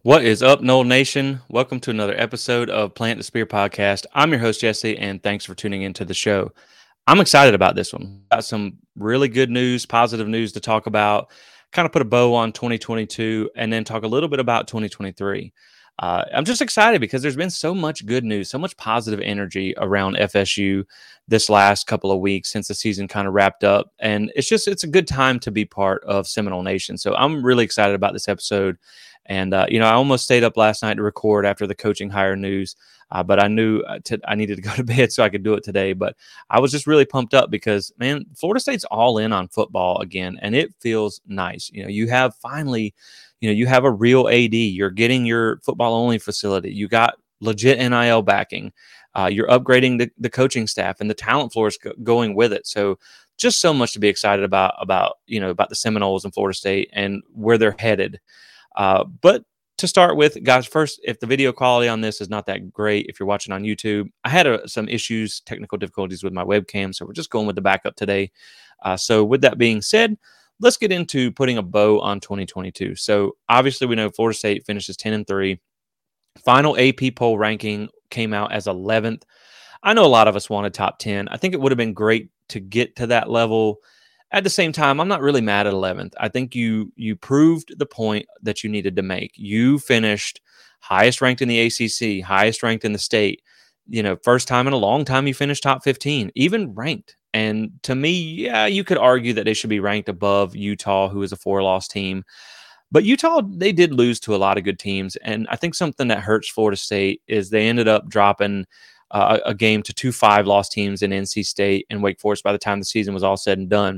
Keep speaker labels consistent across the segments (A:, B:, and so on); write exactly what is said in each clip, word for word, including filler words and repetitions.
A: What is up, Noel Nation? Welcome to another episode of Plant the Spear podcast. I'm your host, Jesse, and thanks for tuning into the show. I'm excited about this one. Got some really good news, positive news to talk about, kind of put a bow on twenty twenty-two, and then talk a little bit about twenty twenty-three. Uh, I'm just excited because there's been so much good news, so much positive energy around F S U this last couple of weeks since the season kind of wrapped up. And it's just, it's a good time to be part of Seminole Nation. So I'm really excited about this episode. And, uh, you know, I almost stayed up last night to record after the coaching hire news, uh, but I knew uh, t- I needed to go to bed so I could do it today. But I was just really pumped up because, man, Florida State's all in on football again, and it feels nice. You know, you have finally, you know, you have a real A D. You're getting your football-only facility. You got legit N I L backing. Uh, you're upgrading the, the coaching staff, and the talent floor is go- going with it. So just so much to be excited about, about, you know, about the Seminoles and Florida State and where they're headed. Uh, but to start with, guys, first, if the video quality on this is not that great, if you're watching on YouTube, I had a, some issues, technical difficulties with my webcam, so we're just going with the backup today. Uh, so with that being said, let's get into putting a bow on twenty twenty-two. So obviously we know Florida State finishes ten and three. Final A P poll ranking came out as eleventh. I know a lot of us wanted top ten. I think it would have been great to get to that level. At the same time, I'm not really mad at eleventh. I think you you proved the point that you needed to make. You finished highest ranked in the A C C, highest ranked in the state. You know, first time in a long time you finished top fifteen, even ranked. And to me, yeah, you could argue that they should be ranked above Utah, who is a four-loss team. But Utah, they did lose to a lot of good teams. And I think something that hurts Florida State is they ended up dropping uh, a game to two five-loss teams in N C State and Wake Forest by the time the season was all said and done.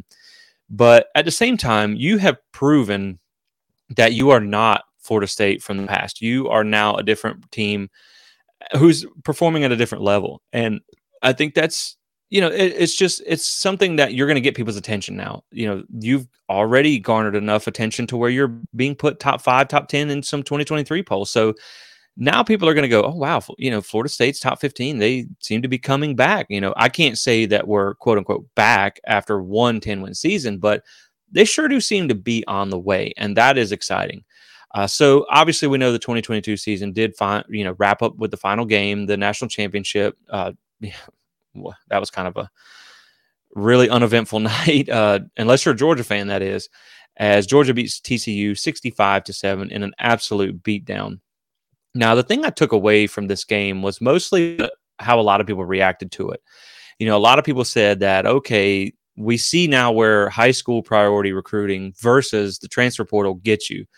A: But at the same time, you have proven that you are not Florida State from the past. You are now a different team who's performing at a different level. And I think that's, you know, it, it's just, it's something that you're going to get people's attention now. You know, you've already garnered enough attention to where you're being put top five, top ten in some twenty twenty-three polls. So now people are going to go, oh, wow, you know, Florida State's top fifteen. They seem to be coming back. You know, I can't say that we're, quote unquote, back after one ten-win season, but they sure do seem to be on the way, and that is exciting. Uh, so obviously we know the twenty twenty-two season did find, you know, wrap up with the final game, the national championship. Uh, yeah, well, that was kind of a really uneventful night, uh, unless you're a Georgia fan, that is, as Georgia beats T C U sixty-five to seven in an absolute beatdown. Now, the thing I took away from this game was mostly how a lot of people reacted to it. You know, a lot of people said that, okay, we see now where high school priority recruiting versus the transfer portal gets you.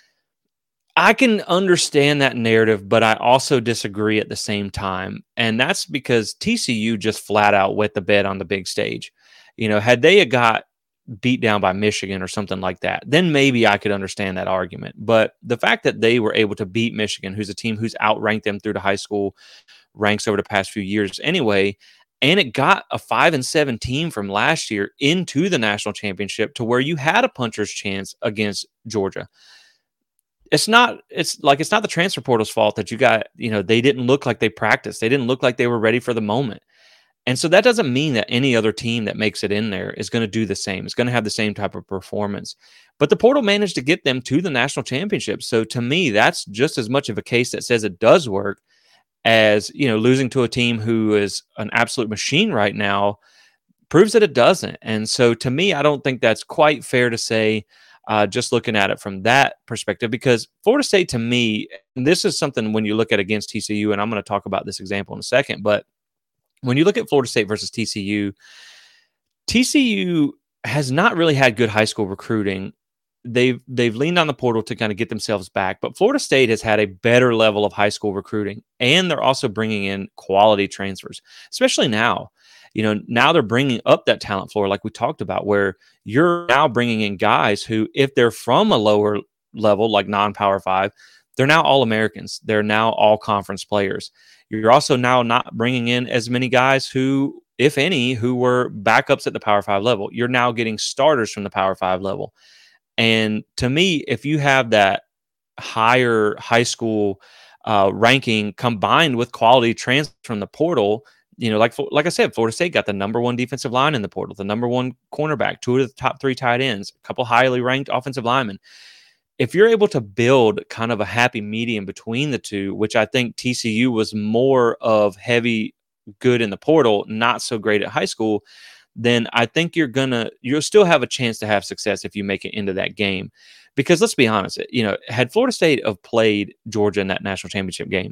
A: I can understand that narrative, but I also disagree at the same time. And that's because T C U just flat out wet the bed on the big stage. You know, had they got beat down by Michigan or something like that, then maybe I could understand that argument. But the fact that they were able to beat Michigan, who's a team who's outranked them through the high school ranks over the past few years anyway, and it got a five and seven team from last year into the national championship to where you had a puncher's chance against Georgia. It's not, it's like, it's not the transfer portal's fault that you got, you know, they didn't look like they practiced. They didn't look like they were ready for the moment. And so that doesn't mean that any other team that makes it in there is going to do the same. It's going to have the same type of performance. But the portal managed to get them to the national championship. So to me, that's just as much of a case that says it does work as, you know, losing to a team who is an absolute machine right now proves that it doesn't. And so to me, I don't think that's quite fair to say, uh, just looking at it from that perspective, because Florida State, to me, and this is something when you look at against T C U, and I'm going to talk about this example in a second, but when you look at Florida State versus T C U, T C U has not really had good high school recruiting. They've they've leaned on the portal to kind of get themselves back, but Florida State has had a better level of high school recruiting, and they're also bringing in quality transfers, especially now. You know, now they're bringing up that talent floor like we talked about, where you're now bringing in guys who, if they're from a lower level, like non-Power Five, they're now All-Americans. They're now all-conference players. You're also now not bringing in as many guys who, if any, who were backups at the Power Five level. You're now getting starters from the Power Five level. And to me, if you have that higher high school uh, ranking combined with quality transfer from the portal, you know, like like I said, Florida State got the number one defensive line in the portal, the number one cornerback, two of the top three tight ends, a couple highly ranked offensive linemen. if you're able to build kind of a happy medium between the two, which I think T C U was more of heavy good in the portal, not so great at high school, then I think you're gonna you'll still have a chance to have success if you make it into that game. Because let's be honest, you know, had Florida State have played Georgia in that national championship game,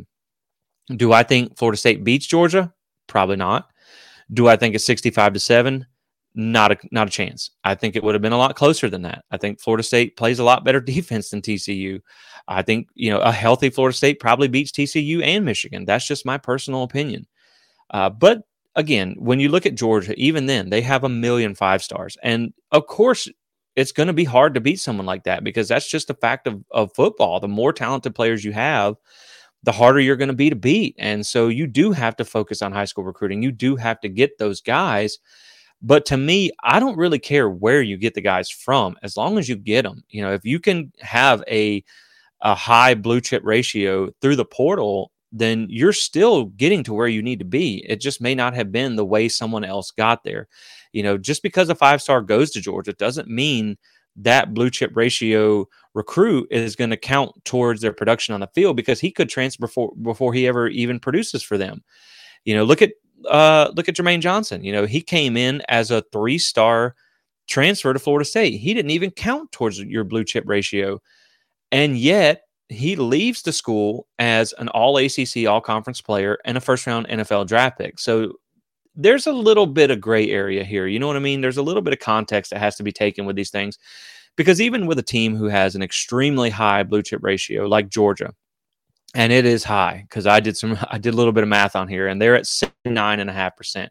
A: do I think Florida State beats Georgia? Probably not. Do I think it's sixty-five to seven? Not a not a chance. I think it would have been a lot closer than that. I think Florida State plays a lot better defense than T C U. I think, you know, a healthy Florida State probably beats T C U and Michigan. That's just my personal opinion. Uh, but again, when you look at Georgia, even then, they have a million five stars. And of course, it's going to be hard to beat someone like that because that's just a fact of, of football. The more talented players you have, the harder you're going to be to beat. And so you do have to focus on high school recruiting. You do have to get those guys. But to me, I don't really care where you get the guys from, as long as you get them. You know, if you can have a a high blue chip ratio through the portal, then you're still getting to where you need to be. It just may not have been the way someone else got there. You know, just because a five star goes to Georgia doesn't mean that blue chip ratio recruit is going to count towards their production on the field, because he could transfer before before he ever even produces for them. You know, look at uh, look at Jermaine Johnson. You know, he came in as a three star transfer to Florida State. He didn't even count towards your blue chip ratio, and yet he leaves the school as an all A C C, all conference player and a first round N F L draft pick. So there's a little bit of gray area here. You know what I mean? There's a little bit of context that has to be taken with these things, because even with a team who has an extremely high blue chip ratio like Georgia, and it is high because I did some, I did a little bit of math on here, and they're at seventy-nine and a half percent.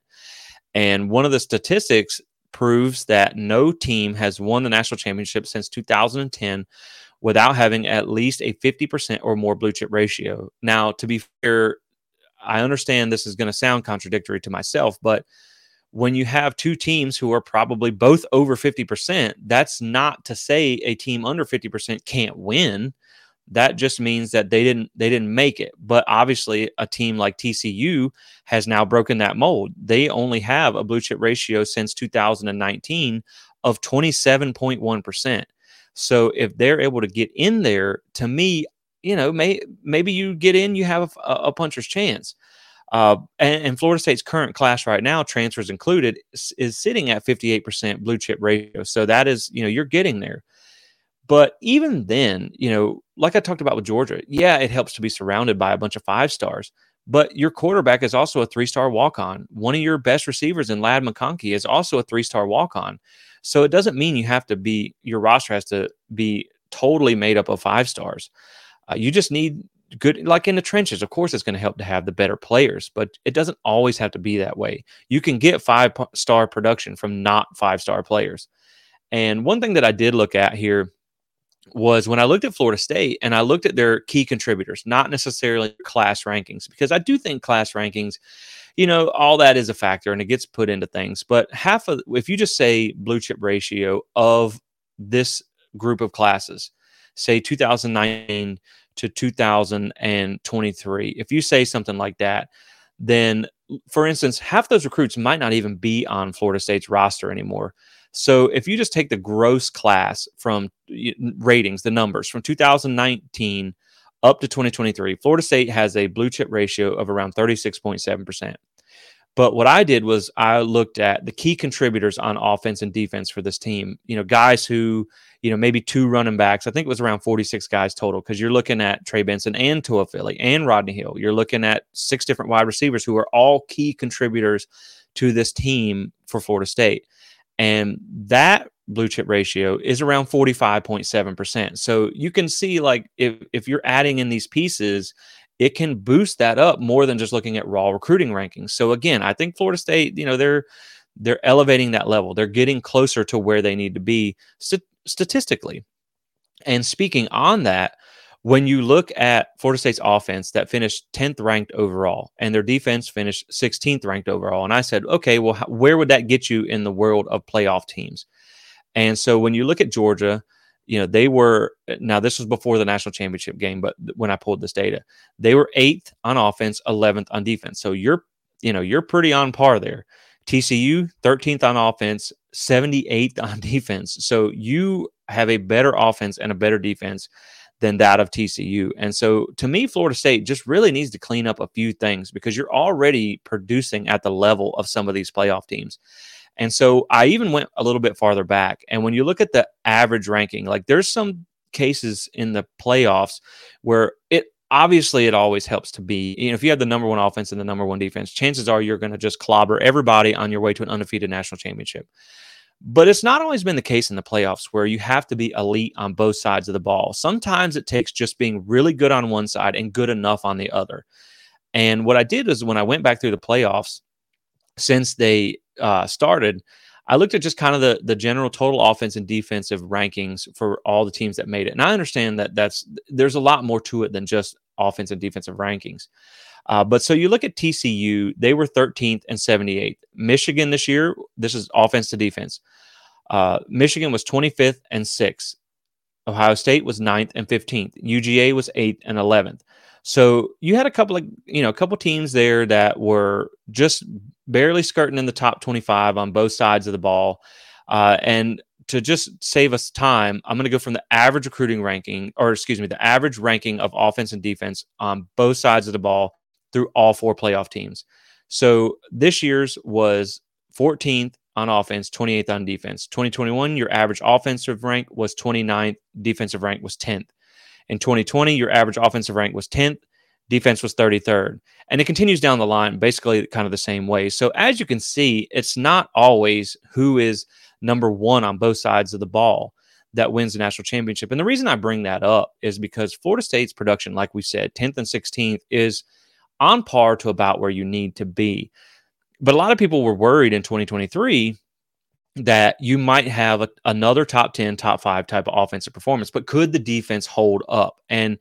A: And one of the statistics proves that no team has won the national championship since two thousand ten without having at least a fifty percent or more blue chip ratio. Now, to be fair, I understand this is going to sound contradictory to myself, but when you have two teams who are probably both over fifty percent, that's not to say a team under fifty percent can't win. That just means that they didn't they didn't make it. But obviously, a team like T C U has now broken that mold. They only have a blue chip ratio since two thousand nineteen of twenty-seven point one percent. So if they're able to get in there, to me, you know, may, maybe you get in, you have a, a puncher's chance. Uh, and, and Florida State's current class right now, transfers included, is, is sitting at fifty-eight percent blue chip ratio. So that is, you know, you're getting there. But even then, you know, like I talked about with Georgia, yeah, it helps to be surrounded by a bunch of five stars. But your quarterback is also a three-star walk-on. One of your best receivers in Ladd McConkey is also a three-star walk-on. So it doesn't mean you have to be, your roster has to be totally made up of five stars. Uh, you just need good, like in the trenches, of course, it's going to help to have the better players, but it doesn't always have to be that way. You can get five-star production from not five-star players. And one thing that I did look at here was when I looked at Florida State and I looked at their key contributors, not necessarily class rankings, because I do think class rankings, you know, all that is a factor and it gets put into things. But half of, if you just say blue chip ratio of this group of classes, say two thousand nineteen to two thousand twenty-three, if you say something like that, then, for instance, half those recruits might not even be on Florida State's roster anymore. So if you just take the gross class from ratings, the numbers from two thousand nineteen up to twenty twenty-three, Florida State has a blue chip ratio of around thirty-six point seven percent. But what I did was I looked at the key contributors on offense and defense for this team. You know, guys who, you know, maybe two running backs. I think it was around forty-six guys total, because you're looking at Trey Benson and Tua Philly and Rodney Hill. You're looking at six different wide receivers who are all key contributors to this team for Florida State. And that blue chip ratio is around forty-five point seven percent. So you can see, like, if, if you're adding in these pieces, it can boost that up more than just looking at raw recruiting rankings. So again, I think Florida State, you know, they're they're elevating that level. They're getting closer to where they need to be st- statistically. And speaking on that, when you look at Florida State's offense that finished tenth ranked overall and their defense finished sixteenth ranked overall, and I said, okay, well, how, where would that get you in the world of playoff teams? And so when you look at Georgia, you know, they were, now this was before the national championship game, but when I pulled this data, they were eighth on offense, eleventh on defense. So you're, you know, you're pretty on par there. T C U, thirteenth on offense, seventy-eighth on defense. So you have a better offense and a better defense than that of T C U. And so to me, Florida State just really needs to clean up a few things because you're already producing at the level of some of these playoff teams. And so I even went a little bit farther back. And when you look at the average ranking, like there's some cases in the playoffs where it obviously it always helps to be, you know, if you have the number one offense and the number one defense, chances are you're going to just clobber everybody on your way to an undefeated national championship. But it's not always been the case in the playoffs where you have to be elite on both sides of the ball. Sometimes it takes just being really good on one side and good enough on the other. And what I did is when I went back through the playoffs, since they uh, started, I looked at just kind of the, the general total offense and defensive rankings for all the teams that made it. And I understand that that's there's a lot more to it than just offense and defensive rankings. Uh, but so you look at T C U, they were thirteenth and seventy-eighth. Michigan this year, this is offense to defense. Uh, Michigan was twenty-fifth and sixth. Ohio State was ninth and fifteenth. U G A was eighth and eleventh. So you had a couple of, you know, a couple teams there that were just barely skirting in the top twenty-five on both sides of the ball. Uh, and to just save us time, I'm going to go from the average recruiting ranking, or excuse me, the average ranking of offense and defense on both sides of the ball through all four playoff teams. So this year's was fourteenth on offense, twenty-eighth on defense. twenty twenty-one, your average offensive rank was twenty-ninth, defensive rank was tenth. In twenty twenty, your average offensive rank was tenth, defense was thirty-third. And it continues down the line, basically kind of the same way. So as you can see, it's not always who is number one on both sides of the ball that wins the national championship. And the reason I bring that up is because Florida State's production, like we said, tenth and sixteenth, is on par to about where you need to be. But a lot of people were worried in twenty twenty-three that you might have a, another top ten, top five type of offensive performance, but could the defense hold up? And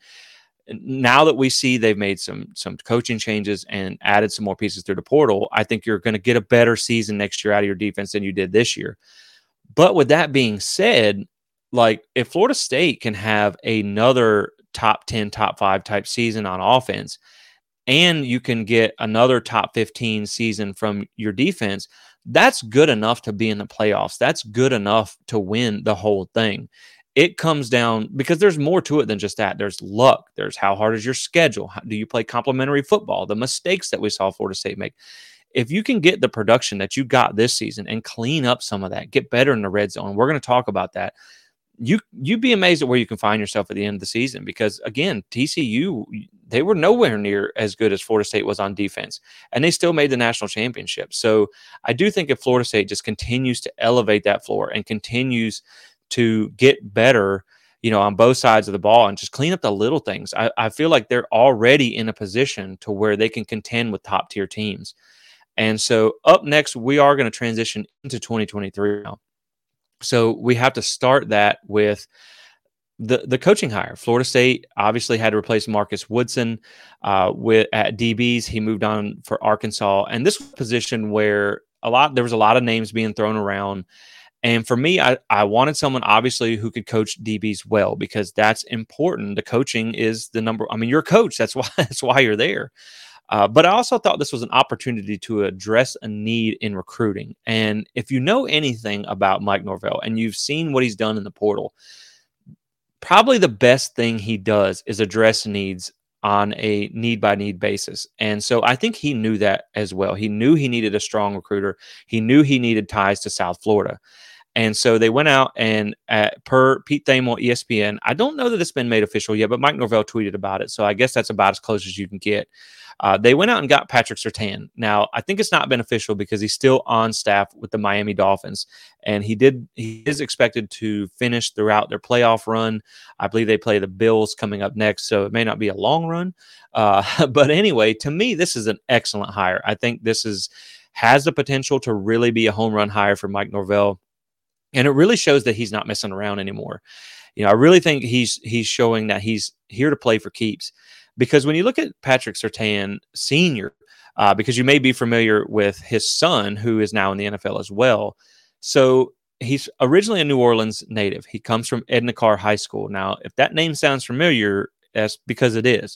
A: now that we see they've made some some coaching changes and added some more pieces through the portal, I think you're going to get a better season next year out of your defense than you did this year. But with that being said, like if Florida State can have another top ten, top five type season on offense, and you can get another top fifteen season from your defense, that's good enough to be in the playoffs. That's good enough to win the whole thing. It comes down because there's more to it than just that. There's luck. There's how hard is your schedule? How, do you play complementary football? The mistakes that we saw Florida State make. If you can get the production that you got this season and clean up some of that, get better in the red zone, we're going to talk about that. You, you'd be amazed at where you can find yourself at the end of the season because, again, T C U, they were nowhere near as good as Florida State was on defense, and they still made the national championship. So I do think if Florida State just continues to elevate that floor and continues to get better, you know, on both sides of the ball and just clean up the little things, I, I feel like they're already in a position to where they can contend with top tier teams. And so up next, we are going to transition into twenty twenty-three now. So we have to start that with the the coaching hire. Florida State obviously had to replace Marcus Woodson uh, with at D Bs. He moved on for Arkansas, and this was a position where a lot there was a lot of names being thrown around. And for me, I, I wanted someone obviously who could coach D Bs well because that's important. The coaching is the number. I mean, you're a coach. That's why that's why you're there. Uh, but I also thought this was an opportunity to address a need in recruiting. And if you know anything about Mike Norvell and you've seen what he's done in the portal, probably the best thing he does is address needs on a need-by-need basis. And so I think he knew that as well. He knew he needed a strong recruiter. He knew he needed ties to South Florida. And so they went out and at, per Pete Thamel, E S P N, I don't know that it's been made official yet, but Mike Norvell tweeted about it. So I guess that's about as close as you can get. Uh, they went out and got Patrick Surtain. Now, I think it's not been official because he's still on staff with the Miami Dolphins, and he did he is expected to finish throughout their playoff run. I believe they play the Bills coming up next, so it may not be a long run. Uh, but anyway, to me, this is an excellent hire. I think this is has the potential to really be a home run hire for Mike Norvell, and it really shows that he's not messing around anymore. You know, I really think he's he's showing that he's here to play for keeps. Because when you look at Patrick Surtain Senior, uh, because you may be familiar with his son, who is now in the N F L as well. So he's originally a New Orleans native. He comes from Edna Karr High School. Now, if that name sounds familiar, that's because it is.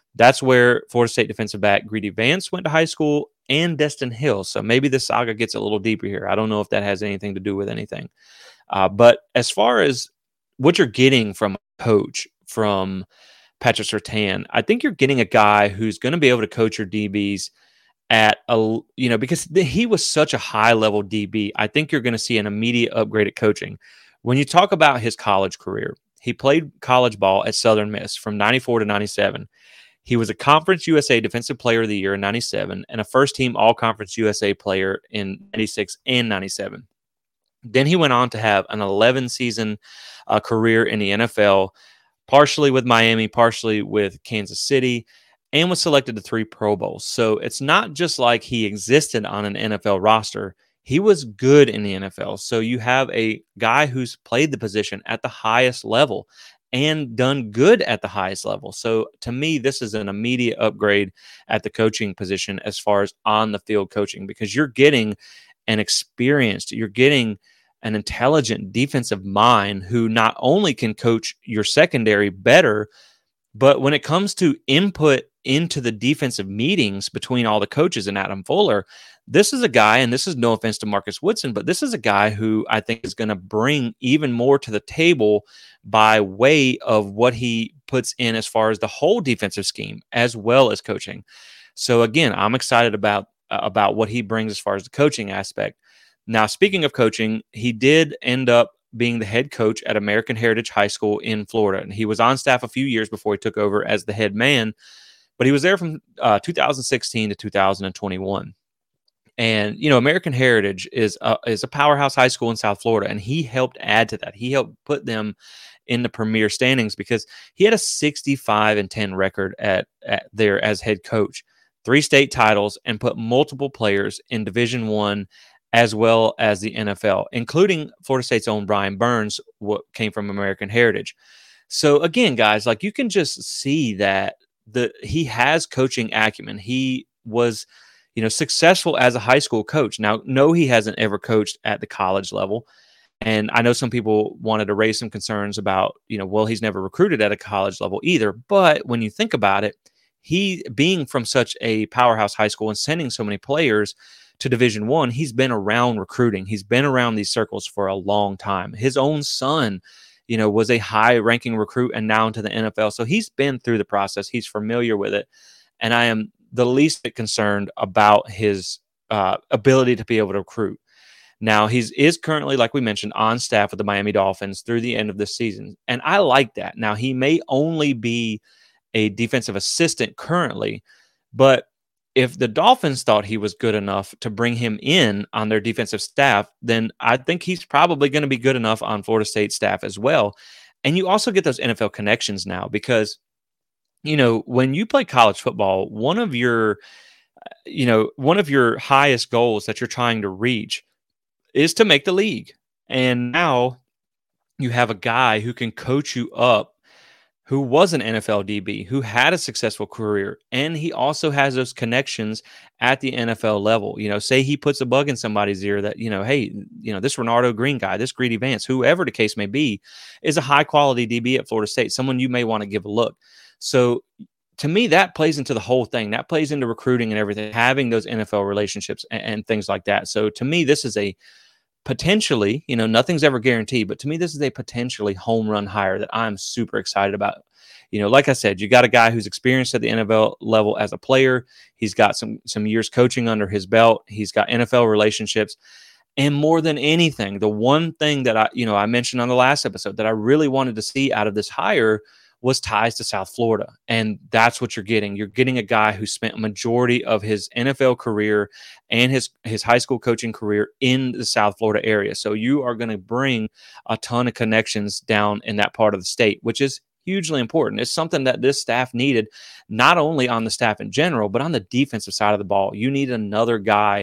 A: That's where Florida State defensive back Greedy Vance went to high school, and Destin Hill. So maybe the saga gets a little deeper here. I don't know if that has anything to do with anything. Uh, but as far as what you're getting from a coach, from Patrick Surtain, I think you're getting a guy who's going to be able to coach your D Bs at a, you know, because he was such a high level D B. I think you're going to see an immediate upgrade at coaching. When you talk about his college career, he played college ball at Southern Miss from ninety-four to ninety-seven. He was a Conference U S A Defensive Player of the Year in ninety-seven and a first-team All-Conference U S A player in ninety-six and ninety-seven. Then he went on to have an eleven-season uh, career in the N F L, partially with Miami, partially with Kansas City, and was selected to three Pro Bowls. So it's not just like he existed on an N F L roster. He was good in the N F L. So you have a guy who's played the position at the highest level and done good at the highest level. So to me, this is an immediate upgrade at the coaching position as far as on the field coaching, because you're getting an experienced, you're getting an intelligent defensive mind who not only can coach your secondary better, but when it comes to input into the defensive meetings between all the coaches and Adam Fuller, this is a guy, and this is no offense to Marcus Woodson, but this is a guy who I think is going to bring even more to the table by way of what he puts in as far as the whole defensive scheme, as well as coaching. So again, I'm excited about uh, about what he brings as far as the coaching aspect. Now, speaking of coaching, he did end up being the head coach at American Heritage High School in Florida. And he was on staff a few years before he took over as the head man, but he was there from uh, two thousand sixteen to two thousand twenty-one. And, you know, American Heritage is a, is a powerhouse high school in South Florida, and he helped add to that. He helped put them in the premier standings because he had a sixty-five and ten record at, at there as head coach, three state titles, and put multiple players in Division One as well as the N F L, including Florida State's own Brian Burns, what came from American Heritage. So again, guys, like you can just see that the he has coaching acumen. He was, you know, successful as a high school coach. Now, no, he hasn't ever coached at the college level. And I know some people wanted to raise some concerns about, you know, well, he's never recruited at a college level either. But when you think about it, he being from such a powerhouse high school and sending so many players to Division One, he's been around recruiting. He's been around these circles for a long time. His own son, you know, was a high-ranking recruit and now into the N F L. So he's been through the process. He's familiar with it. And I am the least bit concerned about his uh, ability to be able to recruit. Now, he is currently, like we mentioned, on staff with the Miami Dolphins through the end of this season. And I like that. Now, he may only be a defensive assistant currently, but if the Dolphins thought he was good enough to bring him in on their defensive staff, then I think he's probably going to be good enough on Florida State staff as well. And you also get those N F L connections now because, you know, when you play college football, one of your, you know, one of your highest goals that you're trying to reach is to make the league. And now you have a guy who can coach you up, who was an N F L D B, who had a successful career, and he also has those connections at the N F L level. You know, say he puts a bug in somebody's ear that, you know, hey, you know, this Renardo Green guy, this Greedy Vance, whoever the case may be, is a high-quality D B at Florida State, someone you may want to give a look. So to me, that plays into the whole thing. That plays into recruiting and everything, having those N F L relationships and, and things like that. So to me, this is a potentially, you know, nothing's ever guaranteed, but to me, this is a potentially home run hire that I'm super excited about. You know, like I said, you got a guy who's experienced at the N F L level as a player. He's got some some years coaching under his belt. He's got N F L relationships. And more than anything, the one thing that I, you know, I mentioned on the last episode that I really wanted to see out of this hire was ties to South Florida. And that's what you're getting. You're getting a guy who spent a majority of his N F L career and his, his high school coaching career in the South Florida area. So you are going to bring a ton of connections down in that part of the state, which is hugely important. It's something that this staff needed, not only on the staff in general, but on the defensive side of the ball. You need another guy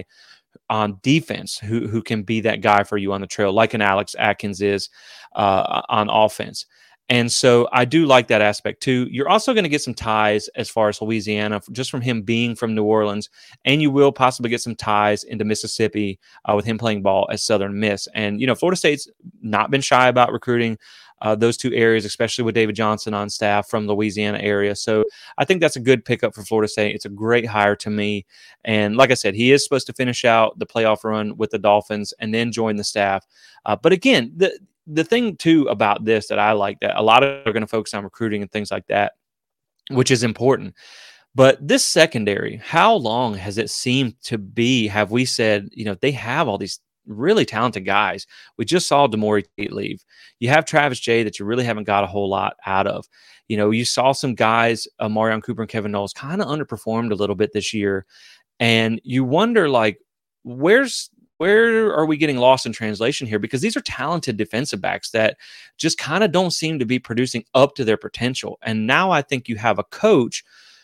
A: on defense who, who can be that guy for you on the trail, like an Alex Atkins is uh, on offense. And so I do like that aspect too. You're also going to get some ties as far as Louisiana, just from him being from New Orleans, and you will possibly get some ties into Mississippi uh, with him playing ball at Southern Miss. And you know, Florida State's not been shy about recruiting uh, those two areas, especially with David Johnson on staff from the Louisiana area. So I think that's a good pickup for Florida State. It's a great hire to me. And like I said, he is supposed to finish out the playoff run with the Dolphins and then join the staff. Uh, but again, the the thing too about this that I like, that a lot of are going to focus on recruiting and things like that, which is important. But this secondary, how long has it seemed to be? Have we said, you know, they have all these really talented guys? We just saw Demore Tate leave. You have Travis Jay that you really haven't got a whole lot out of. You know, you saw some guys, uh, Marion Cooper and Kevin Knowles, kind of underperformed a little bit this year. And you wonder, like, where's where are we getting lost in translation here? Because these are talented defensive backs that just kind of don't seem to be producing up to their potential. And now I think you have a coach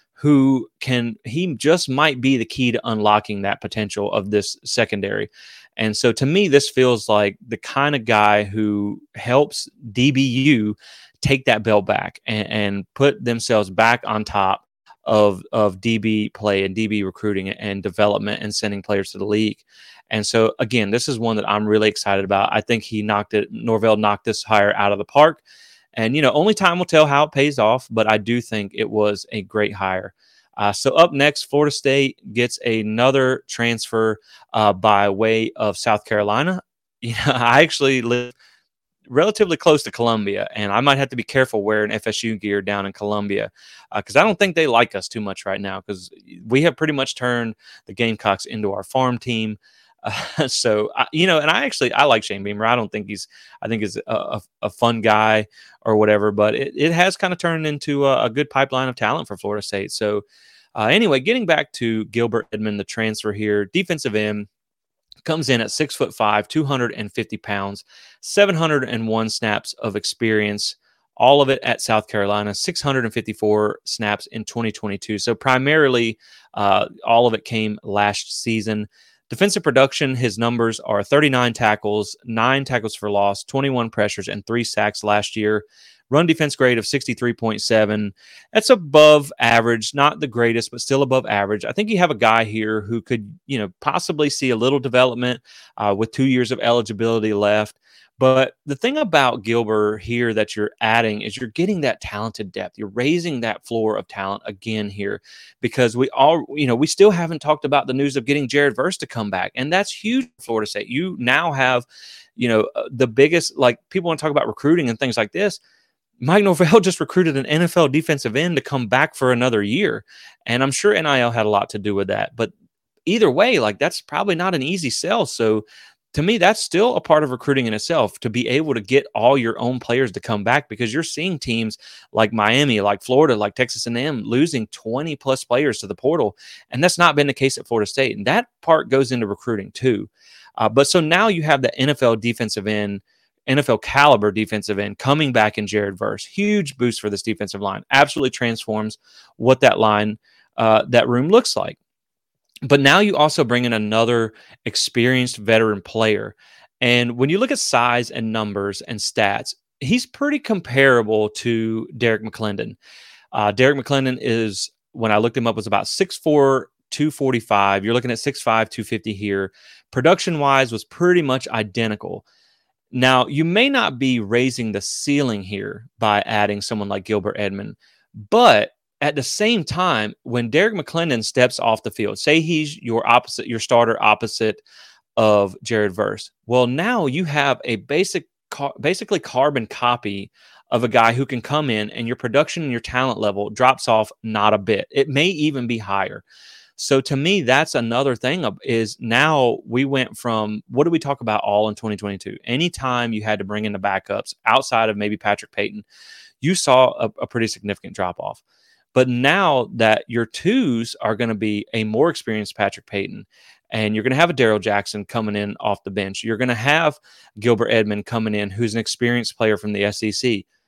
A: who can, he just might be the key to unlocking that potential of this secondary. And so to me, this feels like the kind of guy who helps D B U take that belt back and, and put themselves back on top of, of D B play and D B recruiting and development and sending players to the league. And so, again, this is one that I'm really excited about. I think he knocked it, Norvell knocked this hire out of the park. And, you know, only time will tell how it pays off, but I do think it was a great hire. Uh, so up next, Florida State gets another transfer uh, by way of South Carolina. You know, I actually live relatively close to Columbia, and I might have to be careful wearing F S U gear down in Columbia because uh, I don't think they like us too much right now, because we have pretty much turned the Gamecocks into our farm team. Uh, so, I, you know, and I actually, I like Shane Beamer. I don't think he's, I think he's a, a, a fun guy or whatever, but it, it has kind of turned into a, a good pipeline of talent for Florida State. So uh, anyway, getting back to Gilbert Edmond, the transfer here, defensive end, comes in at six foot five, two hundred fifty pounds, seven hundred one snaps of experience, all of it at South Carolina, six hundred fifty-four snaps in twenty twenty-two. So primarily, uh, all of it came last season. Defensive production, his numbers are thirty-nine tackles, nine tackles for loss, twenty-one pressures, and three sacks last year. Run defense grade of sixty-three point seven. That's above average, not the greatest, but still above average. I think you have a guy here who could, you know, possibly see a little development uh, with two years of eligibility left. But the thing about Gilbert here that you're adding is you're getting that talented depth. You're raising that floor of talent again here, because we all, you know, we still haven't talked about the news of getting Jared Verse to come back. And that's huge for Florida State. You now have, you know, uh, the biggest, like, people want to talk about recruiting and things like this. Mike Norvell just recruited an N F L defensive end to come back for another year. And I'm sure N I L had a lot to do with that. But either way, like, that's probably not an easy sell. So to me, that's still a part of recruiting in itself, to be able to get all your own players to come back, because you're seeing teams like Miami, like Florida, like Texas A and M losing twenty plus players to the portal. And that's not been the case at Florida State. And that part goes into recruiting too. Uh, but so now you have the N F L defensive end, N F L caliber defensive end coming back in Jared Verse. Huge boost for this defensive line. Absolutely transforms what that line, uh, that room looks like. But now you also bring in another experienced veteran player. And when you look at size and numbers and stats, he's pretty comparable to Derek McClendon. Uh, Derek McClendon is, when I looked him up, was about six four, two forty-five. You're looking at six five, two fifty here. Production-wise was pretty much identical. Now, you may not be raising the ceiling here by adding someone like Gilbert Edmond, but at the same time, when Derek McClendon steps off the field, say he's your opposite, your starter opposite of Jared Verse. Well, now you have a basic, basically carbon copy of a guy who can come in, and your production and your talent level drops off not a bit. It may even be higher. So to me, that's another thing, is now we went from, what did we talk about all in twenty twenty-two? Anytime you had to bring in the backups outside of maybe Patrick Payton, you saw a, a pretty significant drop off. But now that your twos are going to be a more experienced Patrick Payton, and you're going to have a Darrell Jackson coming in off the bench, you're going to have Gilbert Edmond coming in, who's an experienced player from the S E C.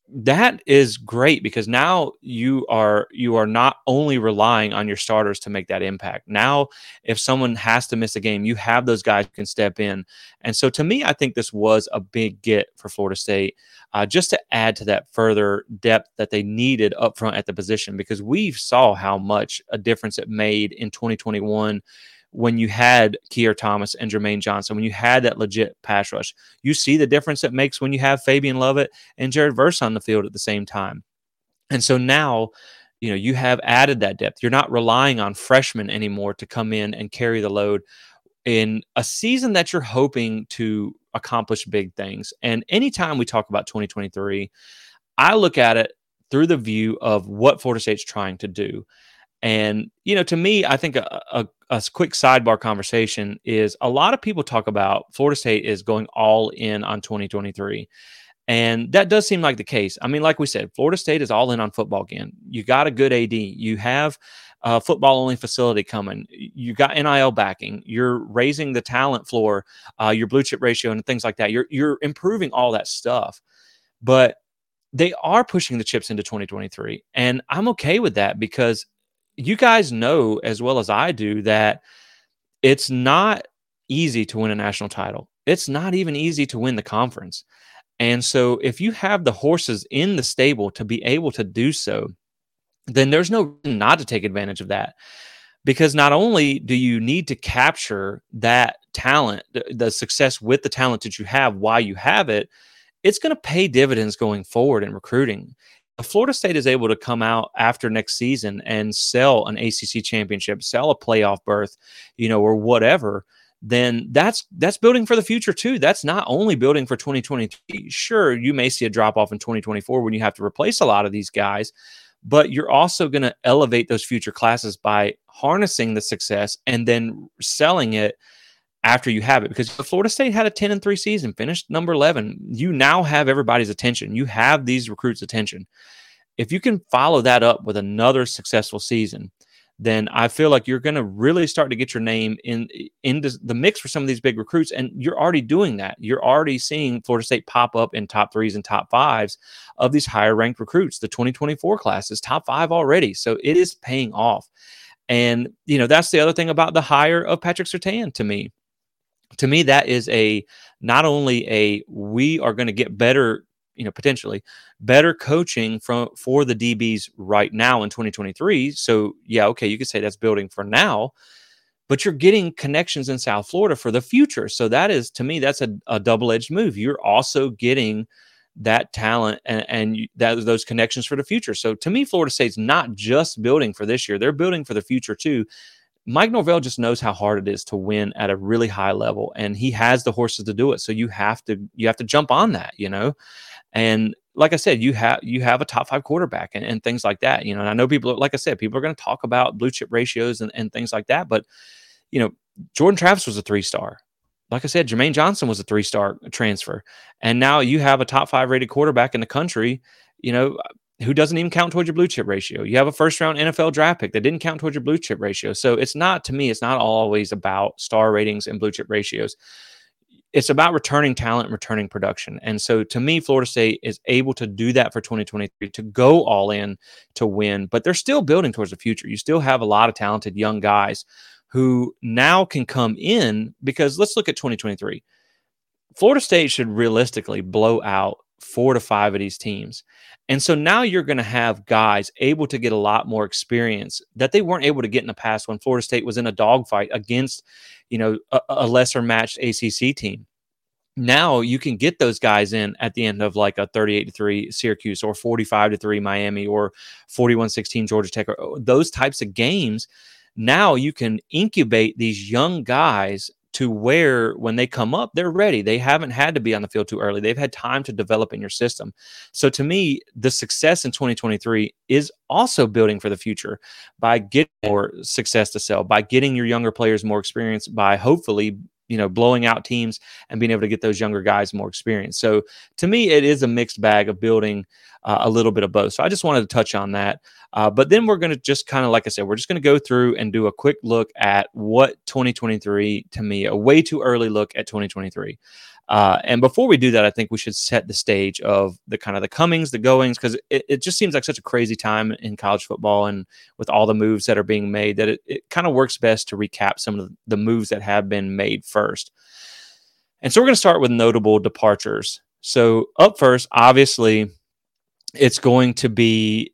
A: that is great because now you are you are not only relying on your starters to make that impact. Now, if someone has to miss a game, you have those guys who can step in. And so, to me, I think this was a big get for Florida State, uh, just to add to that further depth that they needed up front at the position, because we saw how much a difference it made in twenty twenty-one when you had Keir Thomas and Jermaine Johnson, when you had that legit pass rush. You see the difference it makes when you have Fabian Lovett and Jared Verse on the field at the same time. And so now, you know, you have added that depth. You're not relying on freshmen anymore to come in and carry the load in a season that you're hoping to accomplish big things. And anytime we talk about twenty twenty-three, I look at it through the view of what Florida State's trying to do. And, you know, to me, I think a, a, a quick sidebar conversation is a lot of people talk about Florida State is going all in on twenty twenty-three. And that does seem like the case. I mean, like we said, Florida State is all in on football again. You got a good A D. You have a football-only facility coming. You got N I L backing. You're raising the talent floor, uh, your blue chip ratio and things like that. You're, you're improving all that stuff. But they are pushing the chips into twenty twenty-three. And I'm okay with that because you guys know as well as I do that it's not easy to win a national title. It's not even easy to win the conference. And so if you have the horses in the stable to be able to do so, then there's no reason not to take advantage of that. Because not only do you need to capture that talent, the, the success with the talent that you have while you have it, it's going to pay dividends going forward in recruiting. If Florida State is able to come out after next season and sell an A C C championship, sell a playoff berth, you know, or whatever, then that's that's building for the future too. That's not only building for twenty twenty-three. Sure, you may see a drop off in twenty twenty-four when you have to replace a lot of these guys, but you're also going to elevate those future classes by harnessing the success and then selling it after you have it. Because if Florida State had a ten and three season, finished number eleven, you now have everybody's attention. You have these recruits' attention. If you can follow that up with another successful season, then I feel like you're going to really start to get your name in into the mix for some of these big recruits. And you're already doing that. You're already seeing Florida State pop up in top threes and top fives of these higher ranked recruits. The twenty twenty-four class is top five already. So it is paying off. And, you know, that's the other thing about the hire of Patrick Surtain to me. To me, that is a not only a we are going to get better, you know, potentially better coaching from for the D Bs right now in twenty twenty-three. So, yeah, okay, you could say that's building for now, but you're getting connections in South Florida for the future. So that is, to me, that's a, a double-edged move. You're also getting that talent and, and you, that those connections for the future. So to me, Florida State's not just building for this year; they're building for the future too. Mike Norvell just knows how hard it is to win at a really high level, and he has the horses to do it. So you have to you have to jump on that, you know. And like I said, you have you have a top five quarterback and, and things like that, you know. And I know people, like I said, people are going to talk about blue chip ratios and, and things like that, but you know, Jordan Travis was a three star. Like I said, Jermaine Johnson was a three star transfer, and now you have a top five rated quarterback in the country, you know, who doesn't even count towards your blue chip ratio. You have a first round N F L draft pick that didn't count towards your blue chip ratio. So it's not, to me, it's not always about star ratings and blue chip ratios. It's about returning talent and returning production. And so to me, Florida State is able to do that for twenty twenty-three, to go all in to win, but they're still building towards the future. You still have a lot of talented young guys who now can come in, because let's look at twenty twenty-three. Florida State should realistically blow out four to five of these teams. And so now you're going to have guys able to get a lot more experience that they weren't able to get in the past when Florida State was in a dogfight against, you know, a, a lesser matched A C C team. Now you can get those guys in at the end of like a thirty-eight to three Syracuse or forty-five to three Miami or forty-one sixteen Georgia Tech, or those types of games. Now you can incubate these young guys to where when they come up, they're ready. They haven't had to be on the field too early. They've had time to develop in your system. So to me, the success in twenty twenty-three is also building for the future by getting more success to sell, by getting your younger players more experience, by hopefully, you know, blowing out teams and being able to get those younger guys more experience. So to me, it is a mixed bag of building uh, a little bit of both. So I just wanted to touch on that. Uh, but then we're going to just kind of, like I said, we're just going to go through and do a quick look at what twenty twenty-three, to me, a way too early look at twenty twenty-three. Uh, and before we do that, I think we should set the stage of the kind of the comings, the goings, because it, it just seems like such a crazy time in college football and with all the moves that are being made that it, it kind of works best to recap some of the moves that have been made first. And so we're going to start with notable departures. So up first, obviously, it's going to be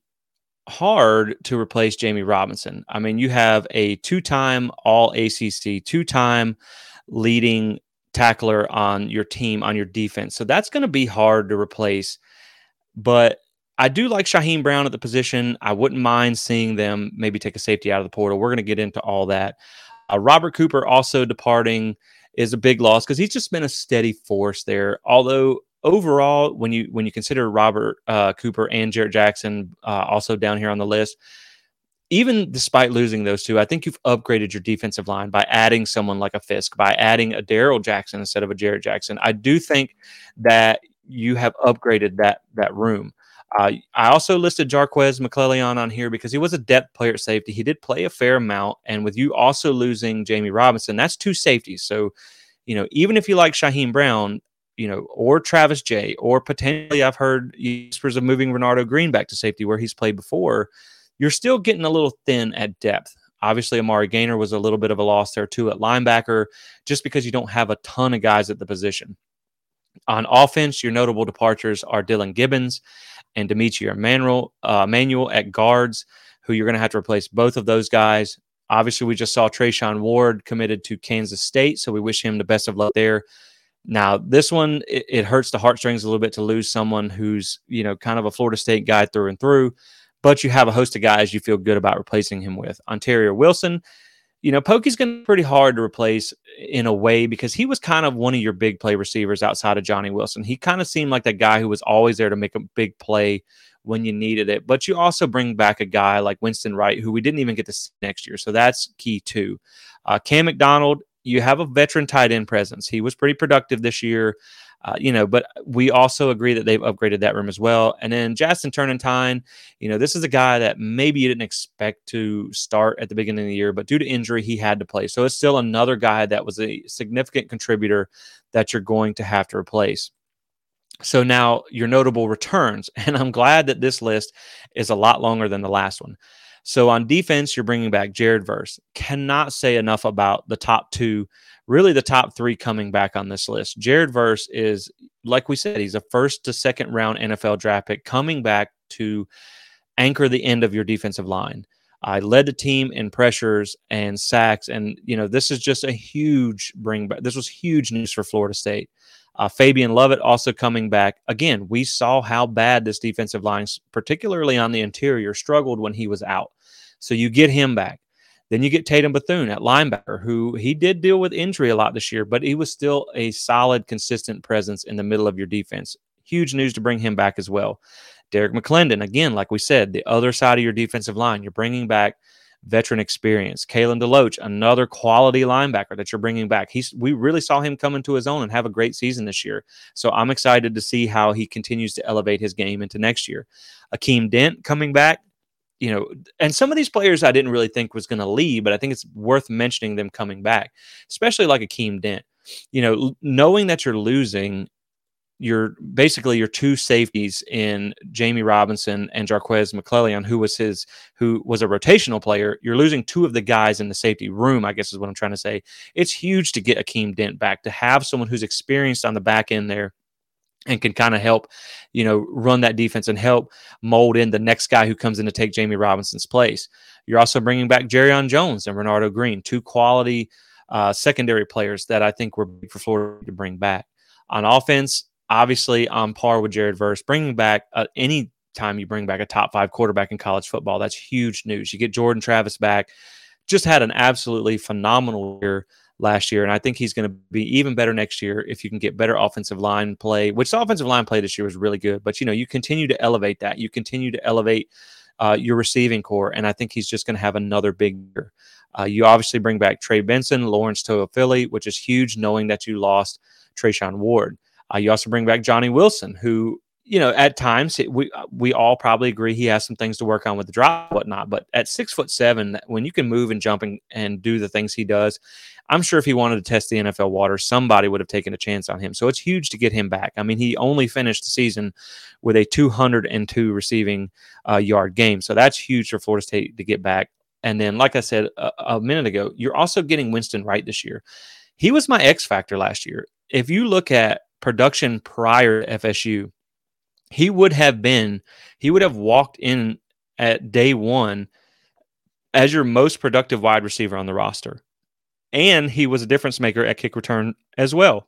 A: hard to replace Jamie Robinson. I mean, you have a two-time All A C C, two-time leading tackler on your team, on your defense. So that's going to be hard to replace. But I do like Shyheim Brown at the position. I wouldn't mind seeing them maybe take a safety out of the portal. We're going to get into all that. Uh, Robert Cooper also departing is a big loss because he's just been a steady force there. Although overall, when you when you consider Robert uh, Cooper and Jarrett Jackson uh, also down here on the list, even despite losing those two, I think you've upgraded your defensive line by adding someone like a Fisk, by adding a Daryl Jackson instead of a Jarrett Jackson. I do think that you have upgraded that that room. Uh, I also listed Jarquez McClellion on here because he was a depth player at safety. He did play a fair amount, and with you also losing Jamie Robinson, that's two safeties. So, you know, even if you like Shyheim Brown, you know, or Travis Jay, or potentially I've heard whispers of moving Renardo Green back to safety where he's played before, you're still getting a little thin at depth. Obviously, Amari Gaynor was a little bit of a loss there too at linebacker, just because you don't have a ton of guys at the position. On offense, your notable departures are Dylan Gibbons and Demetri Emmanuel, uh, Manuel at guards, who you're going to have to replace both of those guys. Obviously, we just saw Treshaun Ward committed to Kansas State, so we wish him the best of luck there. Now, this one, it, it hurts the heartstrings a little bit to lose someone who's, you know, kind of a Florida State guy through and through, but you have a host of guys you feel good about replacing him with. Ontario Wilson, you know, Pokey's going to be pretty hard to replace in a way because he was kind of one of your big play receivers outside of Johnny Wilson. He kind of seemed like that guy who was always there to make a big play when you needed it. But you also bring back a guy like Winston Wright, who we didn't even get to see next year. So that's key too. Uh, Cam McDonald, you have a veteran tight end presence. He was pretty productive this year. Uh, you know, but we also agree that they've upgraded that room as well. And then Justin Turnentine, you know, this is a guy that maybe you didn't expect to start at the beginning of the year, but due to injury, he had to play. So it's still another guy that was a significant contributor that you're going to have to replace. So now your notable returns, and I'm glad that this list is a lot longer than the last one. So on defense, you're bringing back Jared Verse. Cannot say enough about the top two, really the top three coming back on this list. Jared Verse is, like we said, he's a first to second round N F L draft pick coming back to anchor the end of your defensive line. I led the team in pressures and sacks, and you know this is just a huge bring back. This was huge news for Florida State. Uh, Fabian Lovett also coming back. Again, we saw how bad this defensive line, particularly on the interior, struggled when he was out. So you get him back. Then you get Tatum Bethune at linebacker, who he did deal with injury a lot this year, but he was still a solid, consistent presence in the middle of your defense. Huge news to bring him back as well. Derek McClendon, again, like we said, the other side of your defensive line, you're bringing back veteran experience. Kalen DeLoach, another quality linebacker that you're bringing back. He's we really saw him come into his own and have a great season this year. So I'm excited to see how he continues to elevate his game into next year. Akeem Dent coming back, you know, and some of these players I didn't really think was going to leave, but I think it's worth mentioning them coming back, especially like Akeem Dent. You know, knowing that you're losing your basically your two safeties in Jamie Robinson and Jarquez McClellion, who was his who was a rotational player. You're losing two of the guys in the safety room, I guess is what I'm trying to say. It's huge to get Akeem Dent back, to have someone who's experienced on the back end there and can kind of help, you know, run that defense and help mold in the next guy who comes in to take Jamie Robinson's place. You're also bringing back Jerrion Jones and Renardo Green, two quality uh, secondary players that I think were big for Florida to bring back. On offense, obviously on par with Jared Verse, bringing back uh, any time you bring back a top five quarterback in college football, that's huge news. You get Jordan Travis back, just had an absolutely phenomenal year last year, and I think he's going to be even better next year if you can get better offensive line play, which the offensive line play this year was really good. But, you know, you continue to elevate that. You continue to elevate uh, your receiving core, and I think he's just going to have another big year. Uh, you obviously bring back Trey Benson, Lawrence Toafili, which is huge knowing that you lost Treshaun Ward. Uh, you also bring back Johnny Wilson, who, you know, at times it, we we all probably agree he has some things to work on with the drop and whatnot. But at six foot seven, when you can move and jump and, and do the things he does, I'm sure if he wanted to test the N F L water, somebody would have taken a chance on him. So it's huge to get him back. I mean, he only finished the season with a two hundred two receiving uh, yard game. So that's huge for Florida State to get back. And then, like I said a, a minute ago, you're also getting Winston Wright this year. He was my X factor last year. If you look at production prior to F S U, he would have been, he would have walked in at day one as your most productive wide receiver on the roster. And he was a difference maker at kick return as well.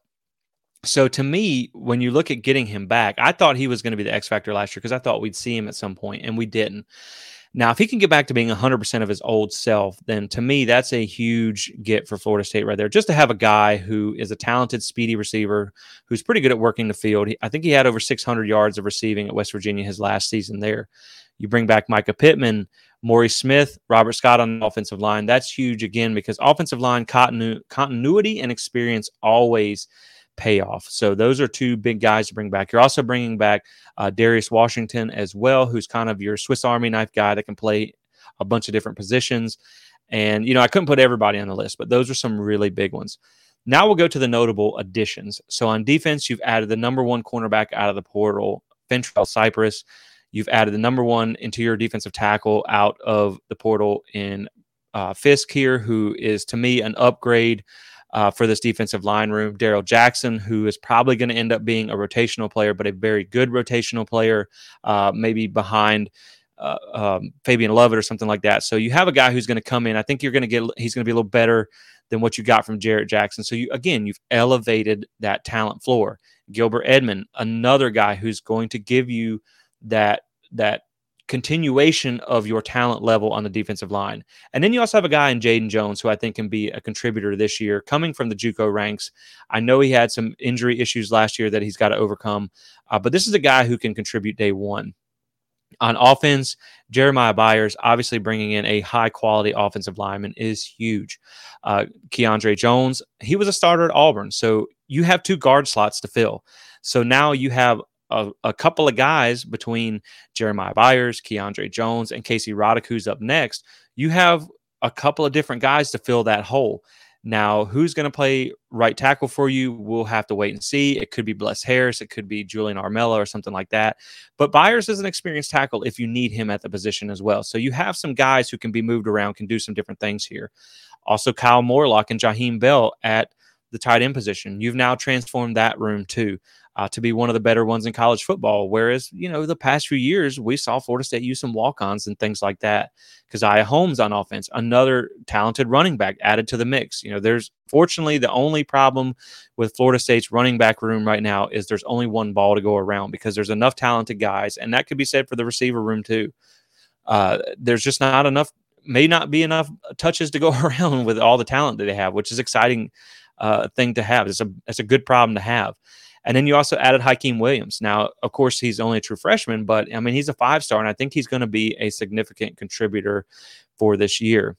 A: So to me, when you look at getting him back, I thought he was going to be the X factor last year because I thought we'd see him at some point, and we didn't. Now, if he can get back to being one hundred percent of his old self, then to me, that's a huge get for Florida State right there. Just to have a guy who is a talented, speedy receiver who's pretty good at working the field. He, I think he had over six hundred yards of receiving at West Virginia his last season there. You bring back Micah Pittman, Maurice Smith, Robert Scott on the offensive line. That's huge, again, because offensive line continu- continuity and experience always pay off. So those are two big guys to bring back. You're also bringing back uh, Darius Washington as well, who's kind of your Swiss Army knife guy that can play a bunch of different positions. And, you know, I couldn't put everybody on the list, but those are some really big ones. Now we'll go to the notable additions. So on defense, you've added the number one cornerback out of the portal, Fentrell Cypress. You've added the number one interior defensive tackle out of the portal in uh, Fisk here, who is, to me, an upgrade Uh, for this defensive line room. Daryl Jackson, who is probably going to end up being a rotational player, but a very good rotational player, uh, maybe behind uh, um, Fabian Lovett or something like that. So you have a guy who's going to come in. I think you're going to get, he's going to be a little better than what you got from Jarrett Jackson. So you, again, you've elevated that talent floor. Gilbert Edmond, another guy who's going to give you that, that continuation of your talent level on the defensive line. And then you also have a guy in Jaden Jones who I think can be a contributor this year, coming from the JUCO ranks. I know he had some injury issues last year that he's got to overcome, uh, but this is a guy who can contribute day one. On offense, Jeremiah Byers, obviously bringing in a high-quality offensive lineman, is huge. Uh, Keandre Jones, he was a starter at Auburn, so you have two guard slots to fill. So now you have A, a couple of guys between Jeremiah Byers, Keandre Jones, and Casey Roddick, who's up next. You have a couple of different guys to fill that hole. Now, who's going to play right tackle for you? We'll have to wait and see. It could be Bless Harris. It could be Julian Armella or something like that. But Byers is an experienced tackle if you need him at the position as well. So you have some guys who can be moved around, can do some different things here. Also, Kyle Morlock and Jaheim Bell at the tight end position. You've now transformed that room too. Uh, to be one of the better ones in college football. Whereas, you know, the past few years, we saw Florida State use some walk-ons and things like that. Keziah Holmes on offense, another talented running back added to the mix. You know, there's fortunately the only problem with Florida State's running back room right now is there's only one ball to go around because there's enough talented guys. And that could be said for the receiver room too. Uh, there's just not enough, may not be enough touches to go around with all the talent that they have, which is exciting uh, thing to have. It's a, it's a good problem to have. And then you also added Hakeem Williams. Now, of course, he's only a true freshman, but I mean, he's a five-star, and I think he's going to be a significant contributor for this year.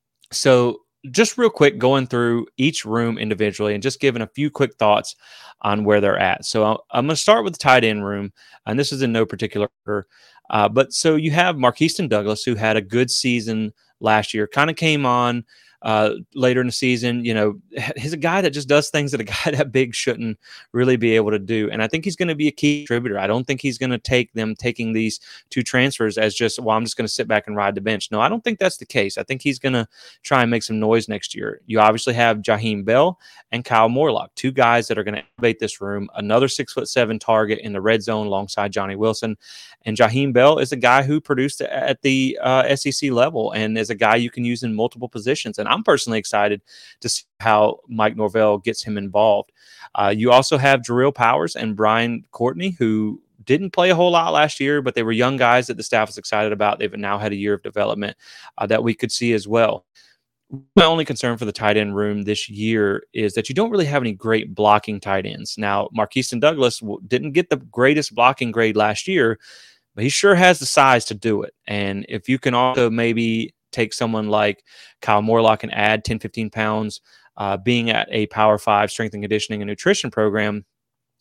A: So just real quick, going through each room individually and just giving a few quick thoughts on where they're at. So I'm going to start with the tight end room, and this is in no particular order. Uh, but so you have Marqueston Douglas, who had a good season last year, kind of came on Uh, later in the season. You know, he's a guy that just does things that a guy that big shouldn't really be able to do. And I think he's going to be a key contributor. I don't think he's going to take them taking these two transfers as just, well, I'm just going to sit back and ride the bench. No, I don't think that's the case. I think he's going to try and make some noise next year. You obviously have Jaheim Bell and Kyle Morlock, two guys that are going to elevate this room. Another six foot seven target in the red zone alongside Johnny Wilson. And Jaheim Bell is a guy who produced at the uh, S E C level and is a guy you can use in multiple positions. And I'm personally excited to see how Mike Norvell gets him involved. Uh, you also have Jarrell Powers and Brian Courtney, who didn't play a whole lot last year, but they were young guys that the staff was excited about. They've now had a year of development uh, that we could see as well. My only concern for the tight end room this year is that you don't really have any great blocking tight ends. Now, Marqueston Douglas didn't get the greatest blocking grade last year, but he sure has the size to do it. And if you can also maybe take someone like Kyle Morlock and add ten, fifteen pounds, uh, being at a Power Five strength and conditioning and nutrition program,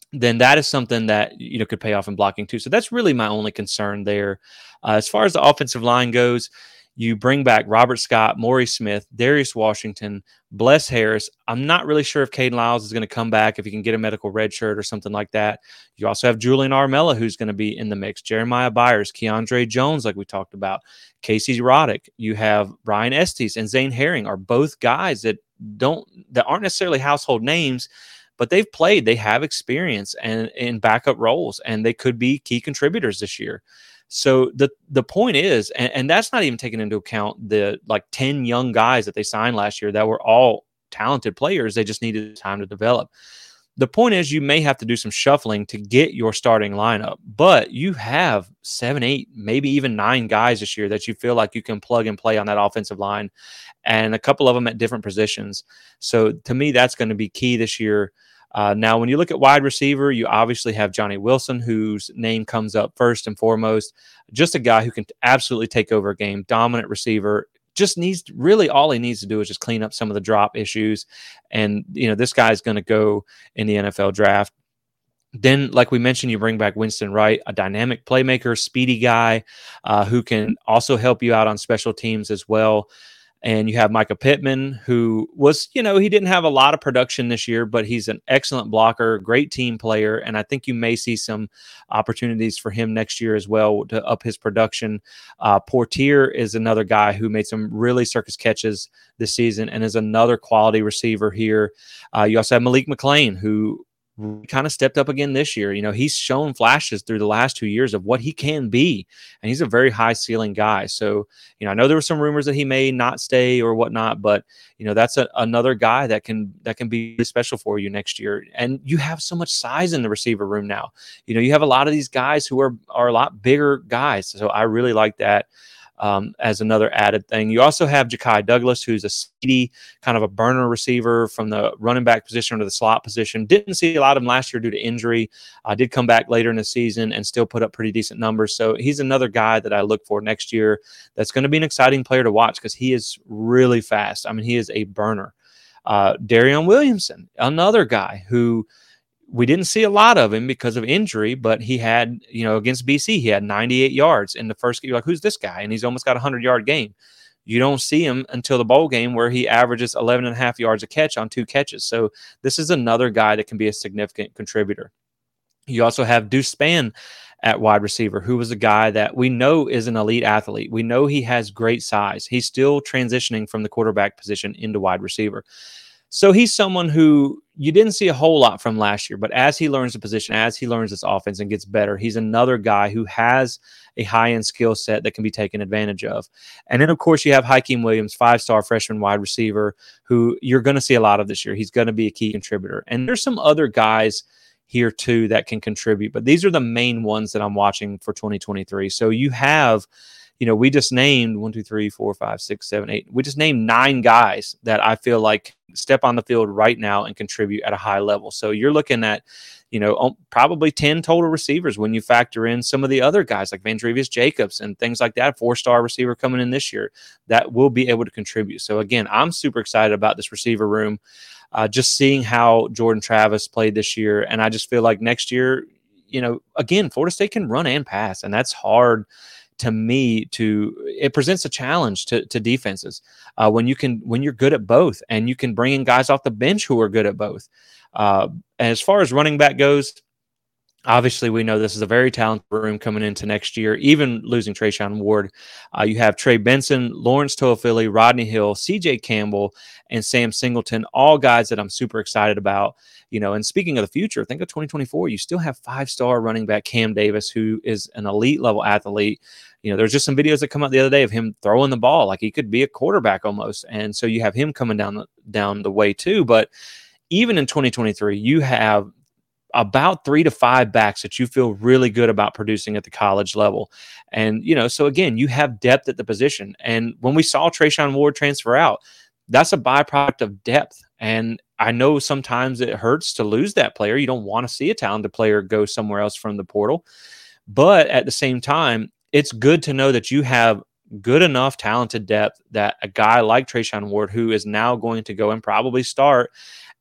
A: then that is something that, you know, could pay off in blocking too. So that's really my only concern there. Uh, as far as the offensive line goes, you bring back Robert Scott, Maury Smith, Darius Washington, Bless Harris. I'm not really sure if Caden Lyles is going to come back, if he can get a medical red shirt or something like that. You also have Julian Armella, who's going to be in the mix, Jeremiah Byers, Keandre Jones, like we talked about, Casey Roddick. You have Brian Estes and Zane Herring are both guys that don't that aren't necessarily household names, but they've played, they have experience and in backup roles, and they could be key contributors this year. So the the point is, and, and that's not even taking into account the like ten young guys that they signed last year that were all talented players. They just needed time to develop. The point is, you may have to do some shuffling to get your starting lineup, but you have seven, eight, maybe even nine guys this year that you feel like you can plug and play on that offensive line, and a couple of them at different positions. So to me, that's going to be key this year. Uh, now, when you look at wide receiver, you obviously have Johnny Wilson, whose name comes up first and foremost. Just a guy who can absolutely take over a game, dominant receiver. Just needs really all he needs to do is just clean up some of the drop issues. And, you know, this guy's going to go in the N F L draft. Then, like we mentioned, you bring back Winston Wright, a dynamic playmaker, speedy guy uh, who can also help you out on special teams as well. And you have Micah Pittman, who was, you know, he didn't have a lot of production this year, but he's an excellent blocker, great team player. And I think you may see some opportunities for him next year as well to up his production. Uh, Portier is another guy who made some really circus catches this season and is another quality receiver here. Uh, you also have Malik McLean, who kind of stepped up again this year. You know, he's shown flashes through the last two years of what he can be, and he's a very high ceiling guy. So, you know, I know there were some rumors that he may not stay or whatnot, but you know, that's a, another guy that can that can be really special for you next year. And you have so much size in the receiver room now. You know, you have a lot of these guys who are are a lot bigger guys. So I really like that. Um, as another added thing. You also have Ja'Kai Douglas, who's a speedy, kind of a burner receiver from the running back position to the slot position. Didn't see a lot of him last year due to injury. Uh, did come back later in the season and still put up pretty decent numbers. So he's another guy that I look for next year that's going to be an exciting player to watch because he is really fast. I mean, he is a burner. Uh, Darion Williamson, another guy who we didn't see a lot of him because of injury, but he had, you know, against B C, he had ninety-eight yards in the first game. You're like, who's this guy? And he's almost got a hundred-yard game. You don't see him until the bowl game where he averages eleven and a half yards a catch on two catches. So this is another guy that can be a significant contributor. You also have Deuce Spann at wide receiver, who was a guy that we know is an elite athlete. We know he has great size. He's still transitioning from the quarterback position into wide receiver. So he's someone who you didn't see a whole lot from last year, but as he learns the position, as he learns this offense and gets better, he's another guy who has a high-end skill set that can be taken advantage of. And then, of course, you have Hakeem Williams, five-star freshman wide receiver, who you're going to see a lot of this year. He's going to be a key contributor. And there's some other guys here, too, that can contribute, but these are the main ones that I'm watching for twenty twenty-three. So you have – you know, we just named one, two, three, four, five, six, seven, eight. We just named nine guys that I feel like step on the field right now and contribute at a high level. So you're looking at, you know, probably ten total receivers when you factor in some of the other guys like Vandrevius Jacobs and things like that, four-star receiver coming in this year that will be able to contribute. So, again, I'm super excited about this receiver room, uh, just seeing how Jordan Travis played this year. And I just feel like next year, you know, again, Florida State can run and pass, and that's hard to me. To it presents a challenge to, to defenses uh, when you can when you're good at both, and you can bring in guys off the bench who are good at both. Uh, as far as running back goes, obviously we know this is a very talented room coming into next year. Even losing Trayshawn Ward, uh, you have Trey Benson, Lawrence Toafili, Rodney Hill, C J Campbell, and Sam Singleton, all guys that I'm super excited about. You know, and speaking of the future, think of twenty twenty-four. You still have five-star running back Cam Davis, who is an elite level athlete. You know, there's just some videos that come out the other day of him throwing the ball like he could be a quarterback almost, and so you have him coming down the, down the way too. But even in twenty twenty-three, you have about three to five backs that you feel really good about producing at the college level. And, you know, so again, you have depth at the position. And when we saw Trayshawn Ward transfer out, that's a byproduct of depth. And I know sometimes it hurts to lose that player. You don't want to see a talented player go somewhere else from the portal. But at the same time, it's good to know that you have good enough talented depth that a guy like Trayshawn Ward, who is now going to go and probably start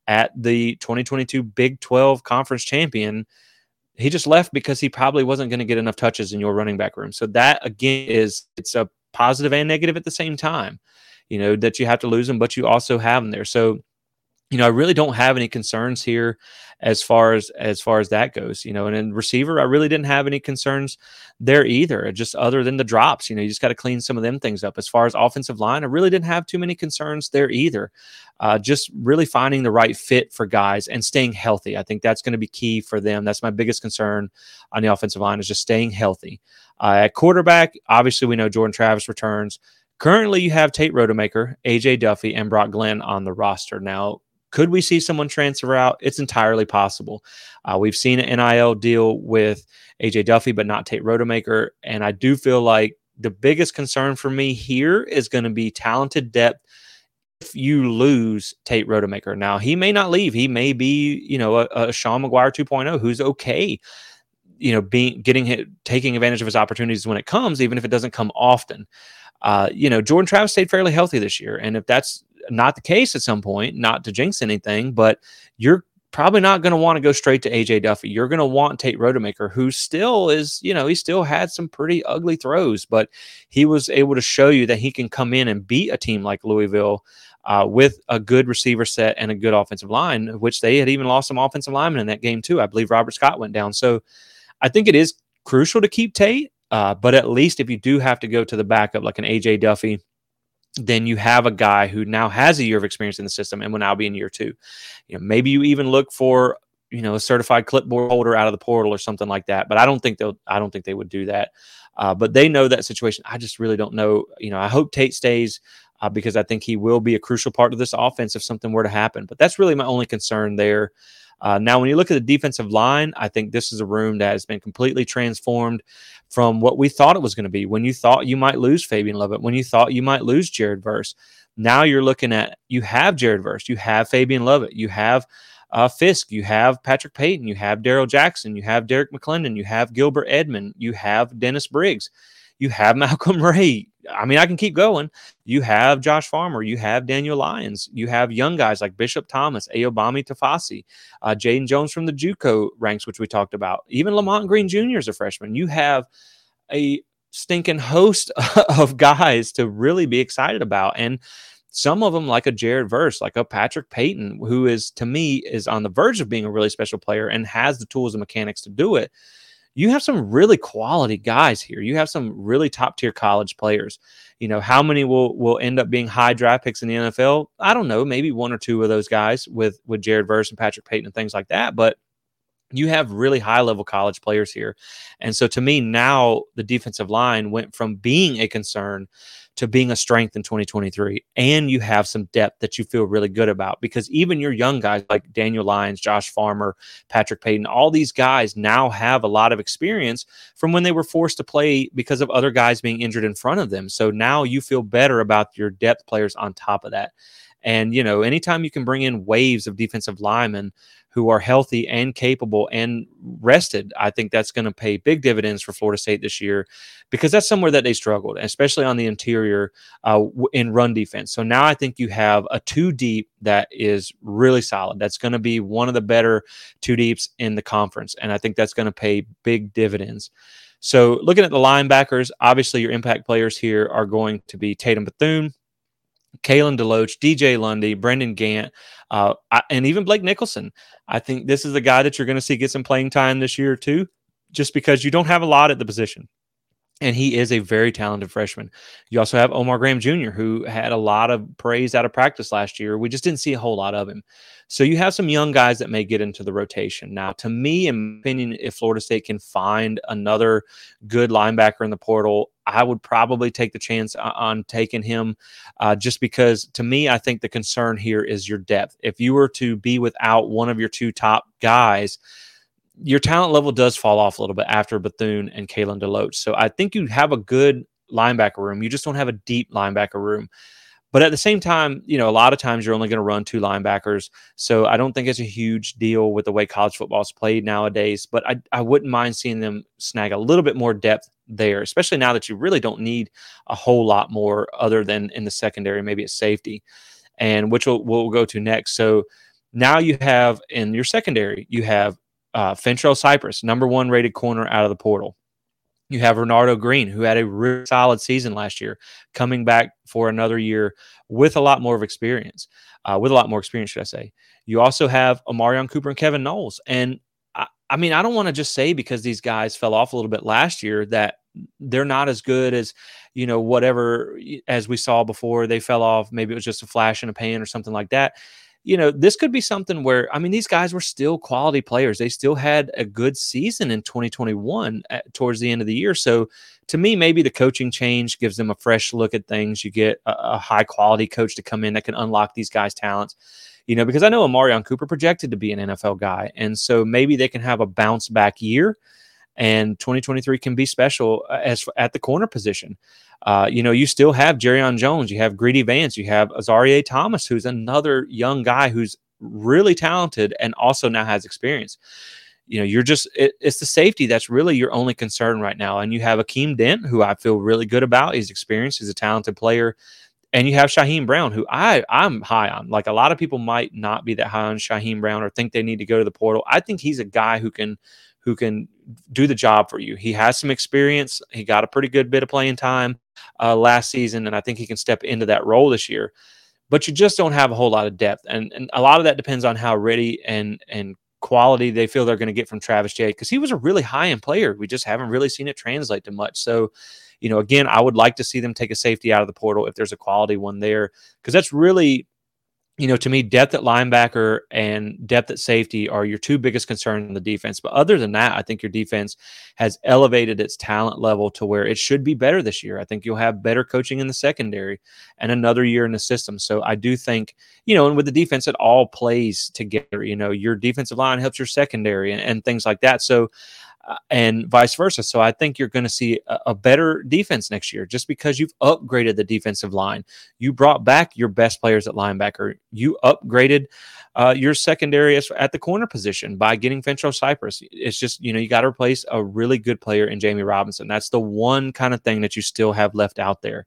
A: at the twenty twenty-two Big twelve Conference champion. He just left because he probably wasn't going to get enough touches in your running back room. So that, again, is it's a positive and negative at the same time, you know, that you have to lose him, but you also have him there. So, you know, I really don't have any concerns here as far as as far as that goes, you know, and in receiver, I really didn't have any concerns there either, just other than the drops. You know, you just got to clean some of them things up. As far as offensive line, I really didn't have too many concerns there either. Uh, just really finding the right fit for guys and staying healthy. I think that's going to be key for them. That's my biggest concern on the offensive line, is just staying healthy. Uh, at quarterback, obviously we know Jordan Travis returns. Currently, you have Tate Rodemaker, A J Duffy, and Brock Glenn on the roster. Now, could we see someone transfer out? It's entirely possible. Uh, we've seen an N I L deal with A J Duffy, but not Tate Rodemaker. And I do feel like the biggest concern for me here is going to be talented depth if you lose Tate Rodemaker. Now, he may not leave. He may be, you know, a, a Sean McGuire two point oh who's okay, you know, being getting hit, taking advantage of his opportunities when it comes, even if it doesn't come often. Uh, you know, Jordan Travis stayed fairly healthy this year. And if that's not the case at some point, not to jinx anything, but you're probably not going to want to go straight to A J Duffy. You're going to want Tate Rodemaker, who still is, you know, he still had some pretty ugly throws, but he was able to show you that he can come in and beat a team like Louisville uh, with a good receiver set and a good offensive line, which they had even lost some offensive linemen in that game too. I believe Robert Scott went down. So I think it is crucial to keep Tate, uh, but at least if you do have to go to the backup like an A J Duffy, then you have a guy who now has a year of experience in the system and will now be in year two. You know, maybe you even look for, you know, a certified clipboard holder out of the portal or something like that. But I don't think they'll, I don't think they would do that. Uh, but they know that situation. I just really don't know. You know, I hope Tate stays uh, because I think he will be a crucial part of this offense if something were to happen. But that's really my only concern there. Uh, now, when you look at the defensive line, I think this is a room that has been completely transformed from what we thought it was going to be. When you thought you might lose Fabian Lovett, when you thought you might lose Jared Verse, now you're looking at, you have Jared Verse, you have Fabian Lovett, you have uh, Fisk, you have Patrick Payton, you have Daryl Jackson, you have Derek McClendon, you have Gilbert Edmond, you have Dennis Briggs, you have Malcolm Ray. I mean, I can keep going. You have Josh Farmer. You have Daniel Lyons. You have young guys like Bishop Thomas, Ayobami Tafasi, uh, Jaden Jones from the JUCO ranks, which we talked about. Even Lamont Green Junior is a freshman. You have a stinking host of guys to really be excited about. And some of them, like a Jared Verse, like a Patrick Payton, who is, to me, is on the verge of being a really special player and has the tools and mechanics to do it. You have some really quality guys here. You have some really top tier college players. You know, how many will, will end up being high draft picks in the N F L? I don't know, maybe one or two of those guys with, with Jared Verse and Patrick Payton and things like that. But you have really high level college players here. And so to me, now the defensive line went from being a concern to being a strength in twenty twenty-three. And you have some depth that you feel really good about, because even your young guys like Daniel Lyons, Josh Farmer, Patrick Payton, all these guys now have a lot of experience from when they were forced to play because of other guys being injured in front of them. So now you feel better about your depth players on top of that. And, you know, anytime you can bring in waves of defensive linemen who are healthy and capable and rested, I think that's going to pay big dividends for Florida State this year, because that's somewhere that they struggled, especially on the interior uh, in run defense. So now I think you have a two deep that is really solid. That's going to be one of the better two deeps in the conference. And I think that's going to pay big dividends. So looking at the linebackers, obviously your impact players here are going to be Tatum Bethune, Kalen DeLoach, D J Lundy, Brendan Gant, uh, I, and even Blake Nicholson. I think this is a guy that you're going to see get some playing time this year too, just because you don't have a lot at the position. And he is a very talented freshman. You also have Omar Graham Junior, who had a lot of praise out of practice last year. We just didn't see a whole lot of him. So you have some young guys that may get into the rotation. Now, to me, in my opinion, if Florida State can find another good linebacker in the portal, I would probably take the chance on taking him uh, just because, to me, I think the concern here is your depth. If you were to be without one of your two top guys, your talent level does fall off a little bit after Bethune and Kalen DeLoach. So I think you have a good linebacker room. You just don't have a deep linebacker room. But at the same time, you know, a lot of times you're only going to run two linebackers. So I don't think it's a huge deal with the way college football is played nowadays. But I, I wouldn't mind seeing them snag a little bit more depth there, especially now that you really don't need a whole lot more other than in the secondary, maybe at safety, and which we'll, we'll go to next. So Now you have in your secondary, you have uh, Fentrell Cypress, number one rated corner out of the portal. You have Renardo Green, who had a really solid season last year, coming back for another year with a lot more of experience, uh, with a lot more experience, should I say. You also have Omarion Cooper and Kevin Knowles. And I, I mean, I don't want to just say because these guys fell off a little bit last year that they're not as good as, you know, whatever, as we saw before they fell off. Maybe it was just a flash in a pan or something like that. You know, this could be something where, I mean, these guys were still quality players. They still had a good season in twenty twenty-one at, towards the end of the year. So to me, maybe the coaching change gives them a fresh look at things. You get a, a high quality coach to come in that can unlock these guys' talents, you know, because I know Omarion Cooper projected to be an N F L guy. And so maybe they can have a bounce back year. And twenty twenty-three can be special as at the corner position. Uh, you know, you still have Jerrion Jones, you have Greedy Vance, you have Azareye'h Thomas, who's another young guy who's really talented and also now has experience. You know, you're just it, it's the safety that's really your only concern right now. And you have Akeem Dent, who I feel really good about. He's experienced, he's a talented player. And you have Shyheim Brown, who I, I'm high on. Like a lot of people might not be that high on Shyheim Brown or think they need to go to the portal. I think he's a guy who can who can do the job for you. He has some experience. He got a pretty good bit of playing time uh, last season, and I think he can step into that role this year. But you just don't have a whole lot of depth. And, and a lot of that depends on how ready and and quality they feel they're going to get from Travis Jay, because he was a really high-end player. We just haven't really seen it translate to much. So, you know, again, I would like to see them take a safety out of the portal if there's a quality one there, because that's really, you know, to me, depth at linebacker and depth at safety are your two biggest concerns in the defense. But other than that, I think your defense has elevated its talent level to where it should be better this year. I think you'll have better coaching in the secondary and another year in the system. So I do think, you know, and with the defense, it all plays together. You know, your defensive line helps your secondary and, and things like that. So, Uh, and vice versa. So I think you're going to see a, a better defense next year just because you've upgraded the defensive line. You brought back your best players at linebacker. You upgraded uh, your secondary at the corner position by getting Fentrell Cypress. It's just, you know, you got to replace a really good player in Jamie Robinson. That's the one kind of thing that you still have left out there.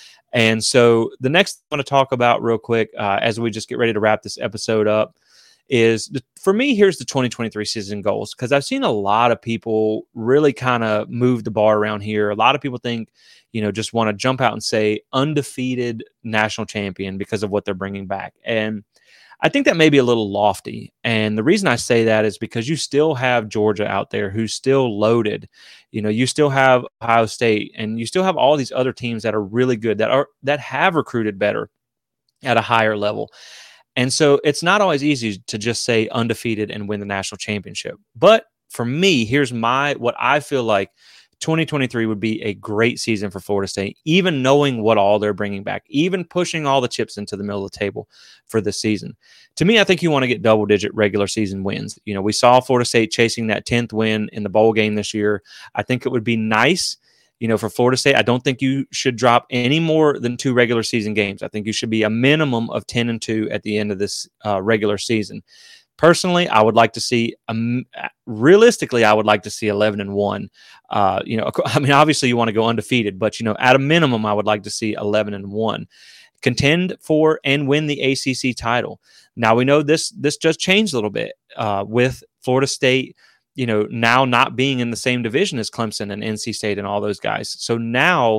A: And so the next I want to talk about real quick uh, as we just get ready to wrap this episode up is the, for me, here's the twenty twenty-three season goals, because I've seen a lot of people really kind of move the bar around here. A lot of people think, you know, just want to jump out and say undefeated national champion because of what they're bringing back. And I think that may be a little lofty. And the reason I say that is because you still have Georgia out there who's still loaded. You know, you still have Ohio State, and you still have all these other teams that are really good, that are that have recruited better at a higher level. And so it's not always easy to just say undefeated and win the national championship. But for me, here's my what I feel like twenty twenty-three would be a great season for Florida State, even knowing what all they're bringing back, even pushing all the chips into the middle of the table for this season. To me, I think you want to get double-digit regular season wins. You know, we saw Florida State chasing that tenth win in the bowl game this year. I think it would be nice, you know, for Florida State. I don't think you should drop any more than two regular season games. I think you should be a minimum of ten and two at the end of this uh, regular season. Personally, I would like to see, um, realistically, I would like to see eleven and one. Uh, you know, I mean, obviously you want to go undefeated, but, you know, at a minimum, I would like to see eleven and one. Contend for and win the A C C title. Now, we know this, this just changed a little bit uh, with Florida State, you know, now not being in the same division as Clemson and N C State and all those guys. So now,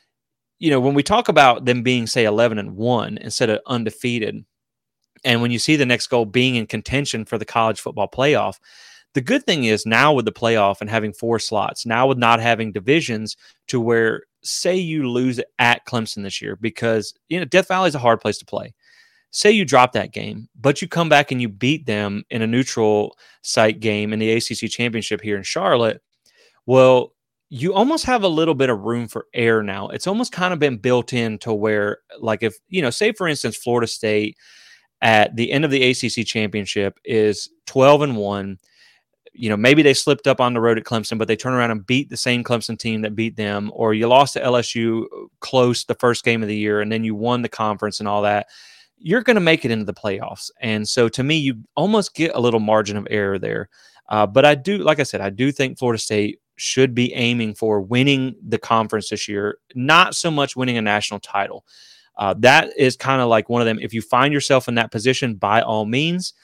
A: you know, when we talk about them being, say, eleven and one instead of undefeated, and when you see the next goal being in contention for the college football playoff, the good thing is now with the playoff and having four slots, now with not having divisions to where, say you lose at Clemson this year, because, you know, Death Valley is a hard place to play. Say you drop that game, but you come back and you beat them in a neutral site game in the A C C championship here in Charlotte. Well, you almost have a little bit of room for error now. It's almost kind of been built in to where, like, if, you know, say for instance, Florida State at the end of the A C C championship is twelve and one. You know, maybe they slipped up on the road at Clemson, but they turn around and beat the same Clemson team that beat them, or you lost to L S U close the first game of the year, and then you won the conference and all that. You're going to make it into the playoffs. And so to me, you almost get a little margin of error there. Uh, but I do, like I said, I do think Florida State should be aiming for winning the conference this year, not so much winning a national title. Uh, that is kind of like one of them. If you find yourself in that position, by all means,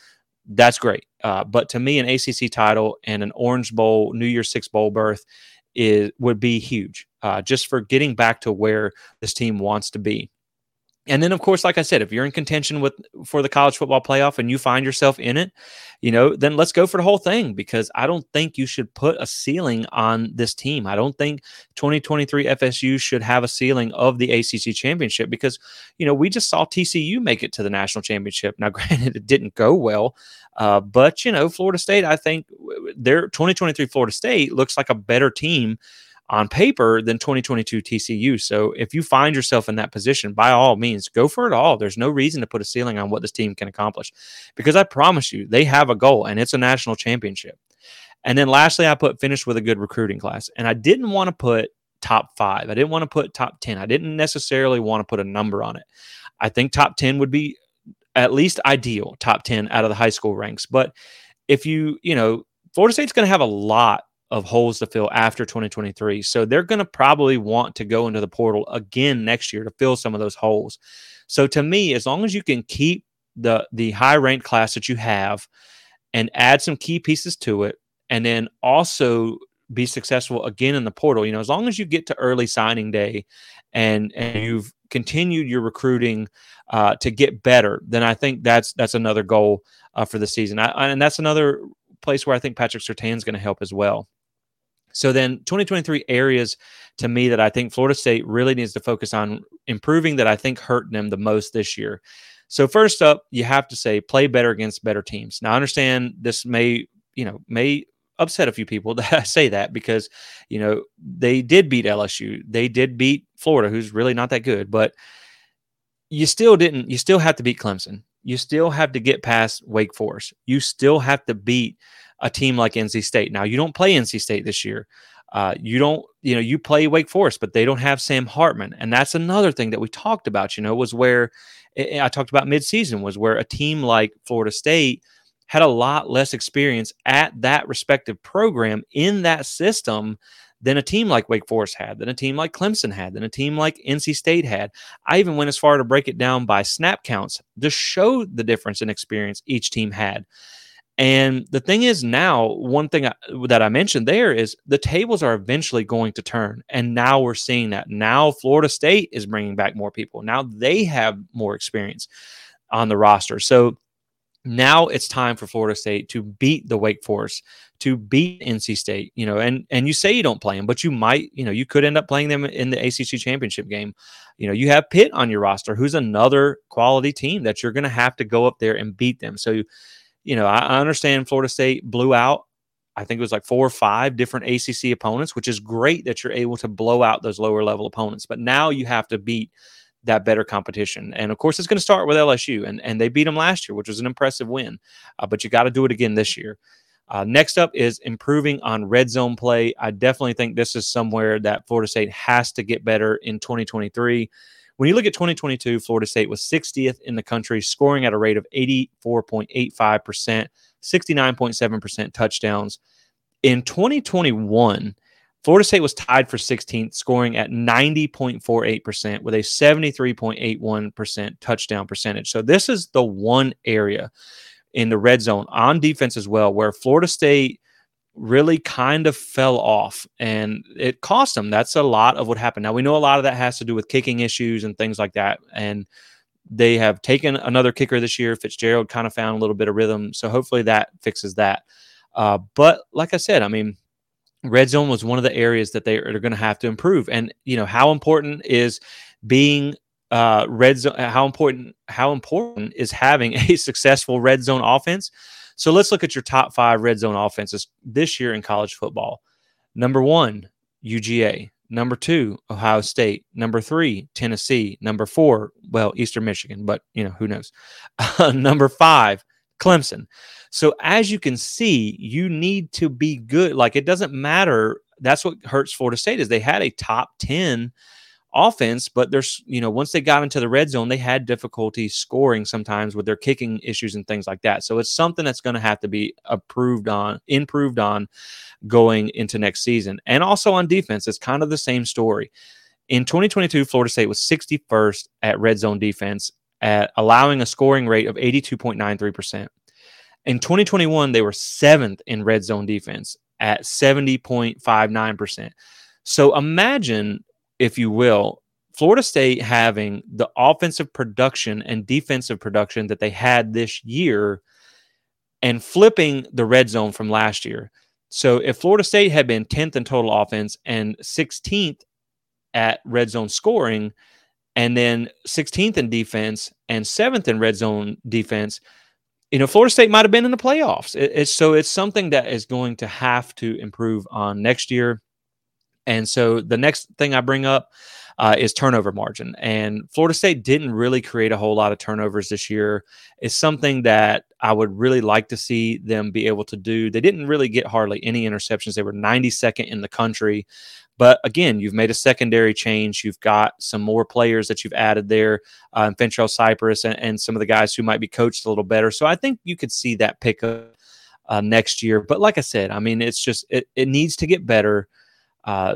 A: that's great. Uh, but to me, an A C C title and an Orange Bowl, New Year's Six bowl berth is would be huge, uh, just for getting back to where this team wants to be. And then, of course, like I said, if you're in contention with for the college football playoff and you find yourself in it, you know, then let's go for the whole thing, because I don't think you should put a ceiling on this team. I don't think twenty twenty-three F S U should have a ceiling of the A C C championship, because, you know, we just saw T C U make it to the national championship. Now, granted, it didn't go well, uh, but, you know, Florida State, I think their twenty twenty-three Florida State looks like a better team on paper than twenty twenty-two T C U. So if you find yourself in that position, by all means, go for it all. There's no reason to put a ceiling on what this team can accomplish, because I promise you, they have a goal, and it's a national championship. And then lastly, I put finish with a good recruiting class. And I didn't want to put top five. I didn't want to put top ten. I didn't necessarily want to put a number on it. I think top ten would be at least ideal, top ten out of the high school ranks. But if you, you know, Florida State's going to have a lot of holes to fill after twenty twenty-three. So they're going to probably want to go into the portal again next year to fill some of those holes. So to me, as long as you can keep the the high ranked class that you have and add some key pieces to it, and then also be successful again in the portal, you know, as long as you get to early signing day and and you've continued your recruiting uh, to get better, then I think that's that's another goal uh, for the season. I, and that's another place where I think Patrick Surtain is going to help as well. So then twenty twenty-three areas to me that I think Florida State really needs to focus on improving that I think hurt them the most this year. So first up, you have to say play better against better teams. Now I understand this may, you know, may upset a few people that I say that, because, you know, they did beat L S U. They did beat Florida, who's really not that good, but you still didn't, you still have to beat Clemson. You still have to get past Wake Forest. You still have to beat a team like N C State. Now, you don't play N C State this year. Uh, you don't, you know, you play Wake Forest, but they don't have Sam Hartman. And that's another thing that we talked about, you know, was where I talked about midseason, was where a team like Florida State had a lot less experience at that respective program in that system than a team like Wake Forest had, than a team like Clemson had, than a team like N C State had. I even went as far to break it down by snap counts to show the difference in experience each team had. And the thing is now, one thing I, that I mentioned there is the tables are eventually going to turn. And now we're seeing that. Now Florida State is bringing back more people. Now they have more experience on the roster. So now it's time for Florida State to beat the Wake Forest, to beat N C State, you know, and, and you say you don't play them, but you might, you know, you could end up playing them in the A C C championship game. You know, you have Pitt on your roster, who's another quality team that you're going to have to go up there and beat them. So, you know, I, I understand Florida State blew out, I think it was like four or five different A C C opponents, which is great that you're able to blow out those lower level opponents. But now you have to beat that better competition. And of course, it's going to start with L S U, and, and they beat them last year, which was an impressive win. Uh, but you got to do it again this year. Uh, next up is improving on red zone play. I definitely think this is somewhere that Florida State has to get better in twenty twenty-three. When you look at twenty twenty-two, Florida State was sixtieth in the country, scoring at a rate of eighty-four point eight five percent, sixty-nine point seven percent touchdowns. In twenty twenty-one, Florida State was tied for sixteenth, scoring at ninety point four eight percent with a seventy-three point eight one percent touchdown percentage. So this is the one area in the red zone on defense as well where Florida State really kind of fell off, and it cost them. That's a lot of what happened. Now, we know a lot of that has to do with kicking issues and things like that, and they have taken another kicker this year. Fitzgerald kind of found a little bit of rhythm, so hopefully that fixes that. Uh, but like I said, I mean, red zone was one of the areas that they are going to have to improve. And, you know, how important is being uh, red zone, how important, how important is having a successful red zone offense? So let's look at your top five red zone offenses this year in college football. Number one, U G A. Number two, Ohio State. Number three, Tennessee. Number four, well, Eastern Michigan, but, you know, who knows? Uh, number five, Clemson. So as you can see, you need to be good. Like, it doesn't matter. That's what hurts Florida State is they had a top ten offense, but there's, you know, once they got into the red zone, they had difficulty scoring sometimes with their kicking issues and things like that. So it's something that's going to have to be approved on, improved on going into next season. And also on defense, it's kind of the same story. In twenty twenty-two, Florida State was sixty-first at red zone defense, at allowing a scoring rate of eighty-two point nine three percent. In twenty twenty-one, they were seventh in red zone defense at seventy point five nine percent. So imagine, if you will, Florida State having the offensive production and defensive production that they had this year and flipping the red zone from last year. So if Florida State had been tenth in total offense and sixteenth at red zone scoring, and then sixteenth in defense and seventh in red zone defense, you know, Florida State might have been in the playoffs. It, it's so it's something that is going to have to improve on next year. And so the next thing I bring up uh, is turnover margin. And Florida State didn't really create a whole lot of turnovers this year. It's something that I would really like to see them be able to do. They didn't really get hardly any interceptions. They were ninety-second in the country. But again, you've made a secondary change. You've got some more players that you've added there, uh, Fentrell Cypress and, and some of the guys who might be coached a little better. So I think you could see that pick up uh, next year. But like I said, I mean, it's just it, it needs to get better uh,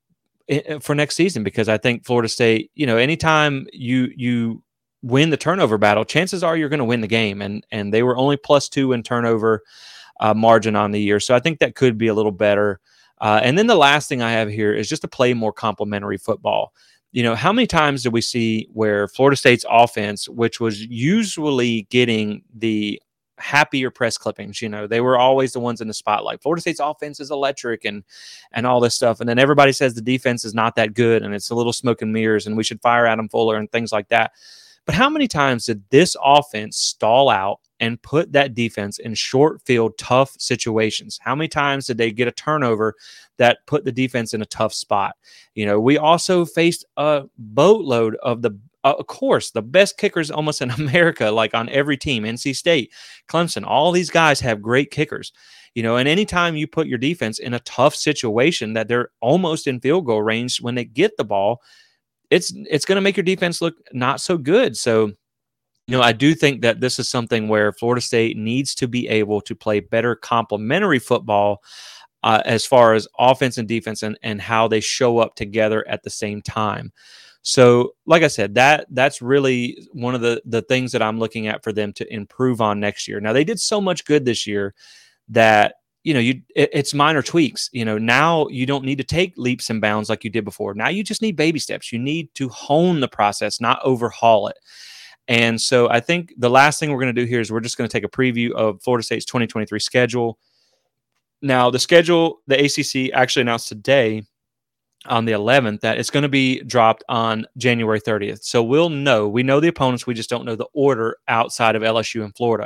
A: it, for next season, because I think Florida State, you know, anytime you you win the turnover battle, chances are you're going to win the game. And and they were only plus two in turnover uh, margin on the year. So I think that could be a little better. Uh, and then the last thing I have here is just to play more complementary football. You know, how many times did we see where Florida State's offense, which was usually getting the happier press clippings, you know, they were always the ones in the spotlight. Florida State's offense is electric and and all this stuff. And then everybody says the defense is not that good and it's a little smoke and mirrors and we should fire Adam Fuller and things like that. But how many times did this offense stall out and put that defense in short field, tough situations? How many times did they get a turnover that put the defense in a tough spot? You know, we also faced a boatload of the, uh, of course, the best kickers almost in America, like on every team, N C State, Clemson, all these guys have great kickers. You know, and anytime you put your defense in a tough situation that they're almost in field goal range when they get the ball, it's it's going to make your defense look not so good. So, you know, I do think that this is something where Florida State needs to be able to play better complementary football uh, as far as offense and defense and, and how they show up together at the same time. So, like I said, that that's really one of the, the things that I'm looking at for them to improve on next year. Now, they did so much good this year that, you know, you it, it's minor tweaks. You know, now you don't need to take leaps and bounds like you did before. Now you just need baby steps. You need to hone the process, not overhaul it. And so I think the last thing we're going to do here is we're just going to take a preview of Florida State's twenty twenty-three schedule. Now, the schedule, the A C C actually announced today on the eleventh that it's going to be dropped on January thirtieth. So we'll know. We know the opponents. We just don't know the order outside of L S U and Florida.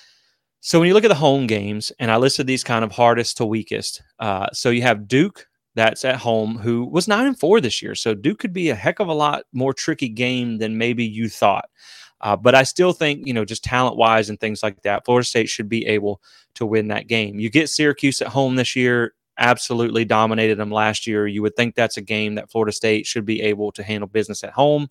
A: So when you look at the home games, and I listed these kind of hardest to weakest. Uh, so you have Duke, that's at home, who was nine and four this year. So Duke could be a heck of a lot more tricky game than maybe you thought. Uh, but I still think, you know, just talent-wise and things like that, Florida State should be able to win that game. You get Syracuse at home this year, absolutely dominated them last year. You would think that's a game that Florida State should be able to handle business at home.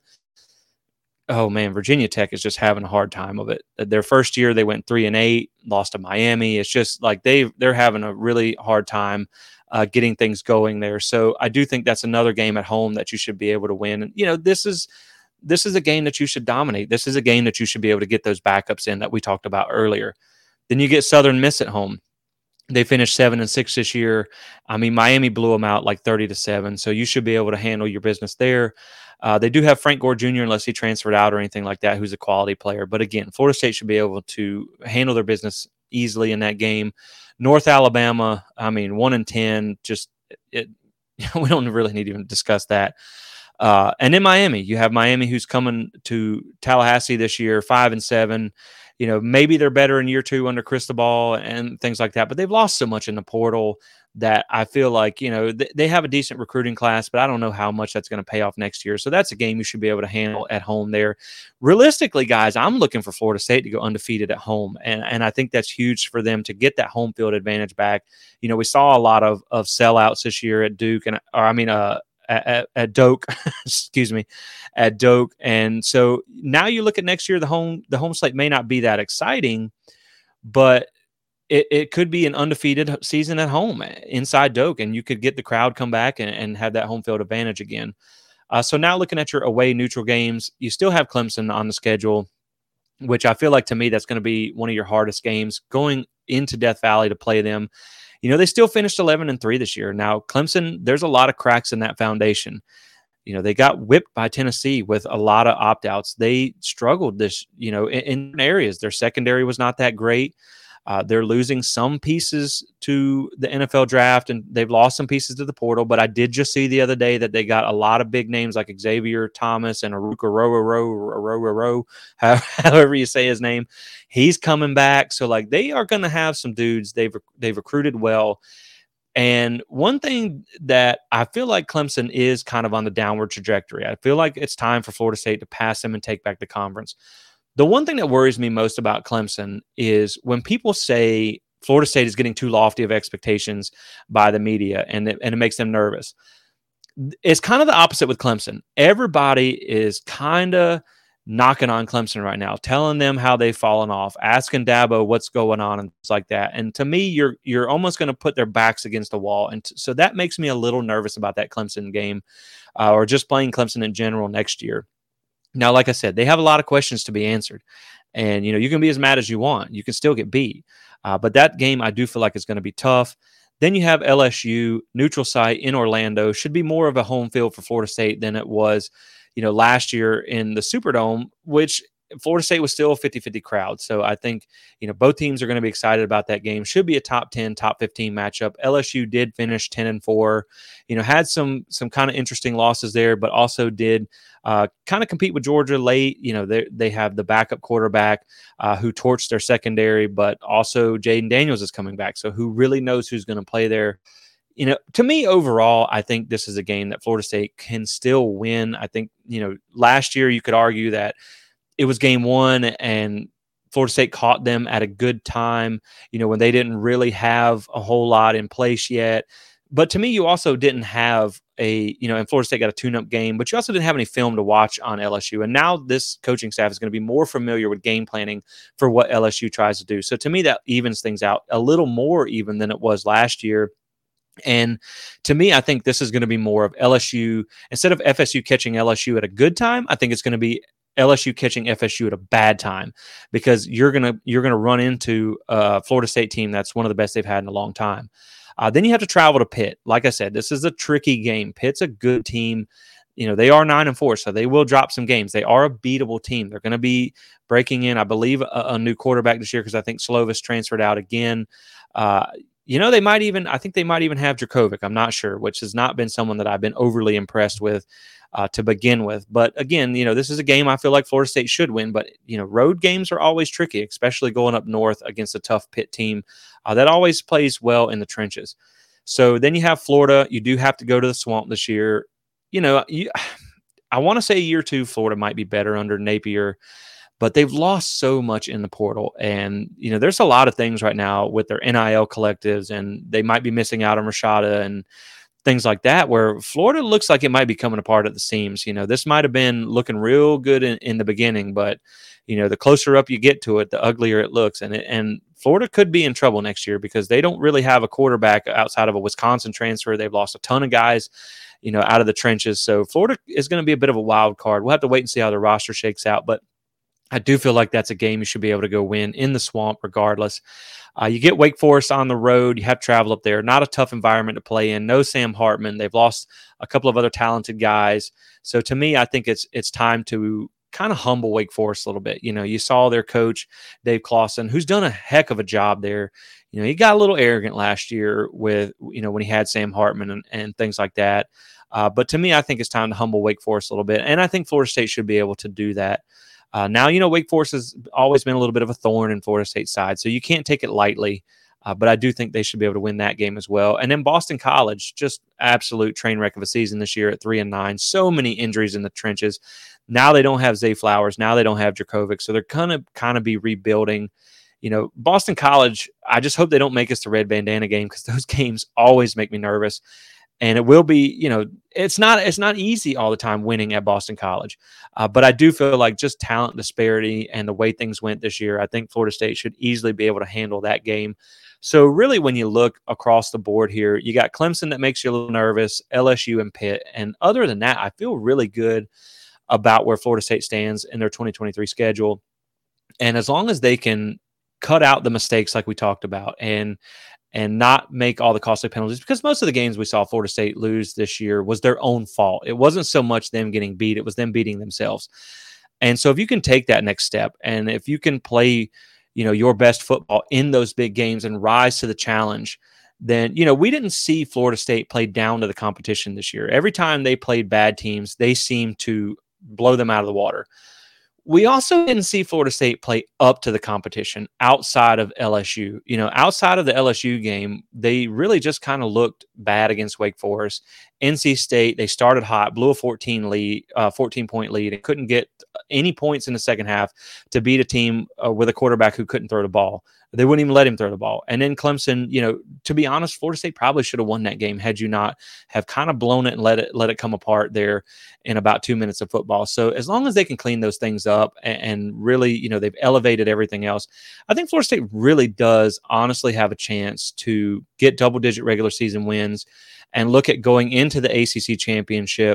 A: Oh man, Virginia Tech is just having a hard time of it. Their first year, they went three and eight, lost to Miami. It's just like they they're having a really hard time uh, getting things going there. So I do think that's another game at home that you should be able to win. And you know, this is this is a game that you should dominate. This is a game that you should be able to get those backups in that we talked about earlier. Then you get Southern Miss at home. They finished seven and six this year. I mean, Miami blew them out like thirty to seven. So you should be able to handle your business there. Uh, they do have Frank Gore Junior, unless he transferred out or anything like that, who's a quality player. But again, Florida State should be able to handle their business easily in that game. North Alabama, I mean, one and ten, just it, we don't really need to even discuss that. Uh, and in Miami, you have Miami who's coming to Tallahassee this year, five and seven. You know, maybe they're better in year two under Cristobal and things like that, but they've lost so much in the portal that I feel like, you know, th- they have a decent recruiting class, but I don't know how much that's going to pay off next year. So that's a game you should be able to handle at home there. Realistically, guys, I'm looking for Florida State to go undefeated at home. And, and I think that's huge for them to get that home field advantage back. You know, we saw a lot of, of sellouts this year at Duke and, or I mean, uh, At, at Doak, excuse me, at Doak. And so now you look at next year, the home the home slate may not be that exciting, but it, it could be an undefeated season at home inside Doak, and you could get the crowd come back and, and have that home field advantage again. Uh, so now looking at your away neutral games, you still have Clemson on the schedule. which I feel like to me that's going to be one of your hardest games going into Death Valley to play them. You know, they still finished eleven and three this year. Now, Clemson, there's a lot of cracks in that foundation. You know, they got whipped by Tennessee with a lot of opt-outs. They struggled this, you know, in, in areas. Their secondary was not that great. Uh, they're losing some pieces to the N F L draft, and they've lost some pieces to the portal. But I did just see the other day that they got a lot of big names like Xavier Thomas and Aruka Roro, however you say his name. He's coming back. So, like, they are going to have some dudes. They've, they've recruited well. And one thing that I feel like Clemson is kind of on the downward trajectory. I feel like it's time for Florida State to pass them and take back the conference. The one thing that worries me most about Clemson is when people say Florida State is getting too lofty of expectations by the media, and it, and it makes them nervous. It's kind of the opposite with Clemson. Everybody is kind of knocking on Clemson right now, telling them how they've fallen off, asking Dabo what's going on and things like that. And to me, you're you're almost going to put their backs against the wall. And t- so that makes me a little nervous about that Clemson game uh, or just playing Clemson in general next year. Now, like I said, they have a lot of questions to be answered. And, you know, you can be as mad as you want. You can still get beat. Uh, but that game, I do feel like is going to be tough. Then you have L S U, neutral site in Orlando. Should be more of a home field for Florida State than it was, you know, last year in the Superdome, which Florida State was still a fifty-fifty crowd. So I think, you know, both teams are going to be excited about that game. Should be a top ten, top fifteen matchup. L S U did finish ten and four, you know, had some some kind of interesting losses there, but also did uh, kind of compete with Georgia late. You know, they they have the backup quarterback uh, who torched their secondary, but also Jaden Daniels is coming back. So who really knows who's going to play there? You know, to me, overall, I think this is a game that Florida State can still win. I think, you know, last year you could argue that it was game one and Florida State caught them at a good time, you know, when they didn't really have a whole lot in place yet. But to me, you also didn't have a, you know, and Florida State got a tune-up game, but you also didn't have any film to watch on L S U. And now this coaching staff is going to be more familiar with game planning for what L S U tries to do. So to me, that evens things out a little more even than it was last year. And to me, I think this is going to be more of L S U. Instead of F S U catching L S U at a good time, I think it's going to be L S U catching F S U at a bad time, because you're gonna you're gonna run into a Florida State team that's one of the best they've had in a long time. Uh, then you have to travel to Pitt. Like I said, this is a tricky game. Pitt's a good team. You know, they are nine and four, so they will drop some games. They are a beatable team. They're going to be breaking in, I believe, a, a new quarterback this year, because I think Slovis transferred out again. Uh, You know, they might even, I think they might even have Dracovic. I'm not sure, which has not been someone that I've been overly impressed with uh, to begin with. But again, you know, this is a game I feel like Florida State should win. But, you know, road games are always tricky, especially going up north against a tough Pitt team uh, that always plays well in the trenches. So then you have Florida. You do have to go to the Swamp this year. You know, you, I want to say year two, Florida might be better under Napier, but they've lost so much in the portal. And, you know, there's a lot of things right now with their N I L collectives, and they might be missing out on Rashada and things like that, where Florida looks like it might be coming apart at the seams. You know, this might have been looking real good in, in the beginning, but, you know, the closer up you get to it, the uglier it looks. And, it, and Florida could be in trouble next year, because they don't really have a quarterback outside of a Wisconsin transfer. They've lost a ton of guys, you know, out of the trenches. So Florida is going to be a bit of a wild card. We'll have to wait and see how the roster shakes out. But I do feel like that's a game you should be able to go win in the Swamp regardless. Uh, you get Wake Forest on the road. You have to travel up there. Not a tough environment to play in. No Sam Hartman. They've lost a couple of other talented guys. So to me, I think it's it's time to kind of humble Wake Forest a little bit. You know, you saw their coach, Dave Clawson, who's done a heck of a job there. You know, he got a little arrogant last year with, you know, when he had Sam Hartman and, and things like that. Uh, but to me, I think it's time to humble Wake Forest a little bit. And I think Florida State should be able to do that. Uh, now, you know, Wake Forest has always been a little bit of a thorn in Florida State's side, so you can't take it lightly. Uh, but I do think they should be able to win that game as well. And then Boston College, just absolute train wreck of a season this year at three and nine. So many injuries in the trenches. Now they don't have Zay Flowers. Now they don't have Dracovic. So they're gonna kind of be rebuilding. You know, Boston College, I just hope they don't make us the red bandana game, because those games always make me nervous. And it will be, you know, it's not it's not easy all the time winning at Boston College. Uh, but I do feel like just talent disparity and the way things went this year, I think Florida State should easily be able to handle that game. So really, when you look across the board here, you got Clemson that makes you a little nervous, L S U and Pitt. And other than that, I feel really good about where Florida State stands in their twenty twenty-three schedule. And as long as they can cut out the mistakes like we talked about and and not make all the costly penalties, because most of the games we saw Florida State lose this year was their own fault. It wasn't so much them getting beat, it was them beating themselves. And so if you can take that next step, and if you can play, you know, your best football in those big games and rise to the challenge, then, you know, we didn't see Florida State play down to the competition this year. Every time they played bad teams, they seemed to blow them out of the water. We also didn't see Florida State play up to the competition outside of L S U. You know, outside of the L S U game, they really just kind of looked bad against Wake Forest. N C State, they started hot, blew a fourteen lead, uh, fourteen point lead, and couldn't get any points in the second half to beat a team uh, with a quarterback who couldn't throw the ball. They wouldn't even let him throw the ball. And then Clemson, you know, to be honest, Florida State probably should have won that game had you not have kind of blown it and let it let it come apart there in about two minutes of football. So as long as they can clean those things up and, and really, you know, they've elevated everything else, I think Florida State really does honestly have a chance to get double-digit regular season wins and look at going into the A C C championship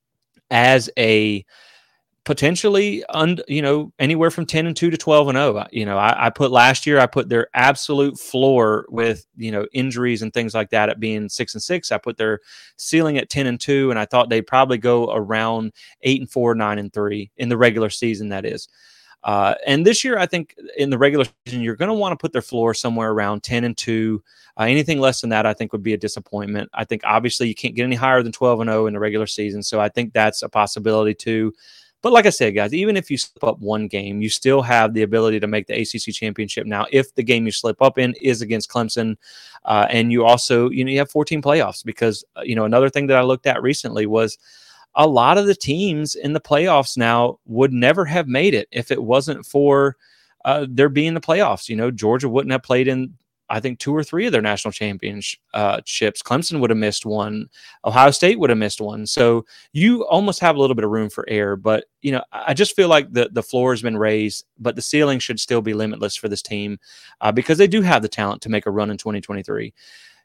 A: as a potentially, un, you know, anywhere from ten and two to twelve and oh. You know, I, I put last year, I put their absolute floor with, you know, injuries and things like that at being six and six. I put their ceiling at ten and two, and I thought they'd probably go around eight and four, nine and three in the regular season, that is. Uh, and this year, I think in the regular season, you're going to want to put their floor somewhere around ten and two. Uh, anything less than that, I think, would be a disappointment. I think obviously you can't get any higher than twelve and oh in the regular season. So I think that's a possibility too. But like I said, guys, even if you slip up one game, you still have the ability to make the A C C championship. Now, if the game you slip up in is against Clemson, uh, and you also, you know, you have fourteen playoffs, because, uh, you know, another thing that I looked at recently was a lot of the teams in the playoffs now would never have made it if it wasn't for uh, there being the playoffs. You know, Georgia wouldn't have played in, I think, two or three of their national championships. Clemson would have missed one. Ohio State would have missed one. So you almost have a little bit of room for error. But, you know, I just feel like the, the floor has been raised, but the ceiling should still be limitless for this team uh, because they do have the talent to make a run in twenty twenty-three.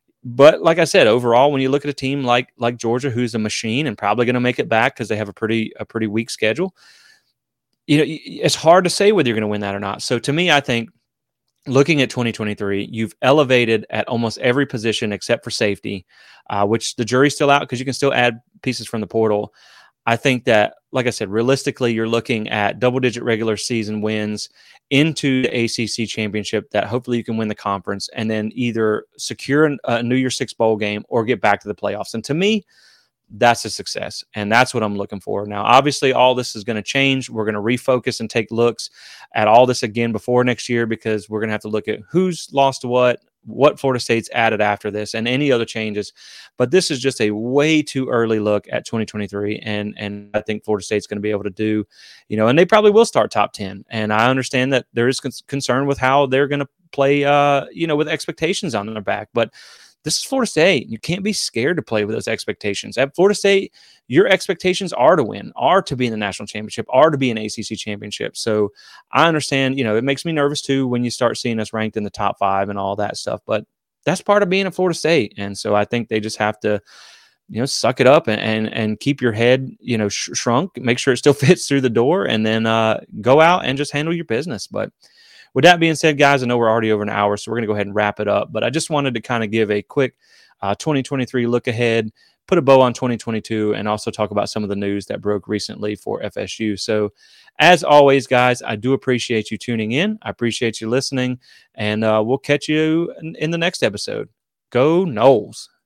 A: But like I said, overall, when you look at a team like like Georgia, who's a machine and probably going to make it back because they have a pretty a pretty weak schedule, you know, it's hard to say whether you're going to win that or not. So to me, I think, looking at twenty twenty-three, you've elevated at almost every position except for safety, uh, which the jury's still out because you can still add pieces from the portal. I think that, like I said, realistically, you're looking at double-digit regular season wins into the A C C championship that hopefully you can win the conference and then either secure a New Year's Six bowl game or get back to the playoffs. And to me, that's a success. And that's what I'm looking for. Now, obviously, all this is going to change. We're going to refocus and take looks at all this again before next year because we're going to have to look at who's lost what, what Florida State's added after this, and any other changes. But this is just a way too early look at twenty twenty-three. And, and I think Florida State's going to be able to do, you know, and they probably will start top ten. And I understand that there is con- concern with how they're going to play, uh, you know, with expectations on their back. But this is Florida State. You can't be scared to play with those expectations. At Florida State, your expectations are to win, are to be in the national championship, are to be an A C C championship. So I understand, you know, it makes me nervous too when you start seeing us ranked in the top five and all that stuff. But that's part of being at Florida State. And so I think they just have to, you know, suck it up and and, and keep your head, you know, sh- shrunk, make sure it still fits through the door, and then uh, go out and just handle your business. But with that being said, guys, I know we're already over an hour, so we're going to go ahead and wrap it up. But I just wanted to kind of give a quick uh, twenty twenty-three look ahead, put a bow on twenty twenty-two, and also talk about some of the news that broke recently for F S U. So as always, guys, I do appreciate you tuning in. I appreciate you listening, and uh, we'll catch you in, in the next episode. Go Noles.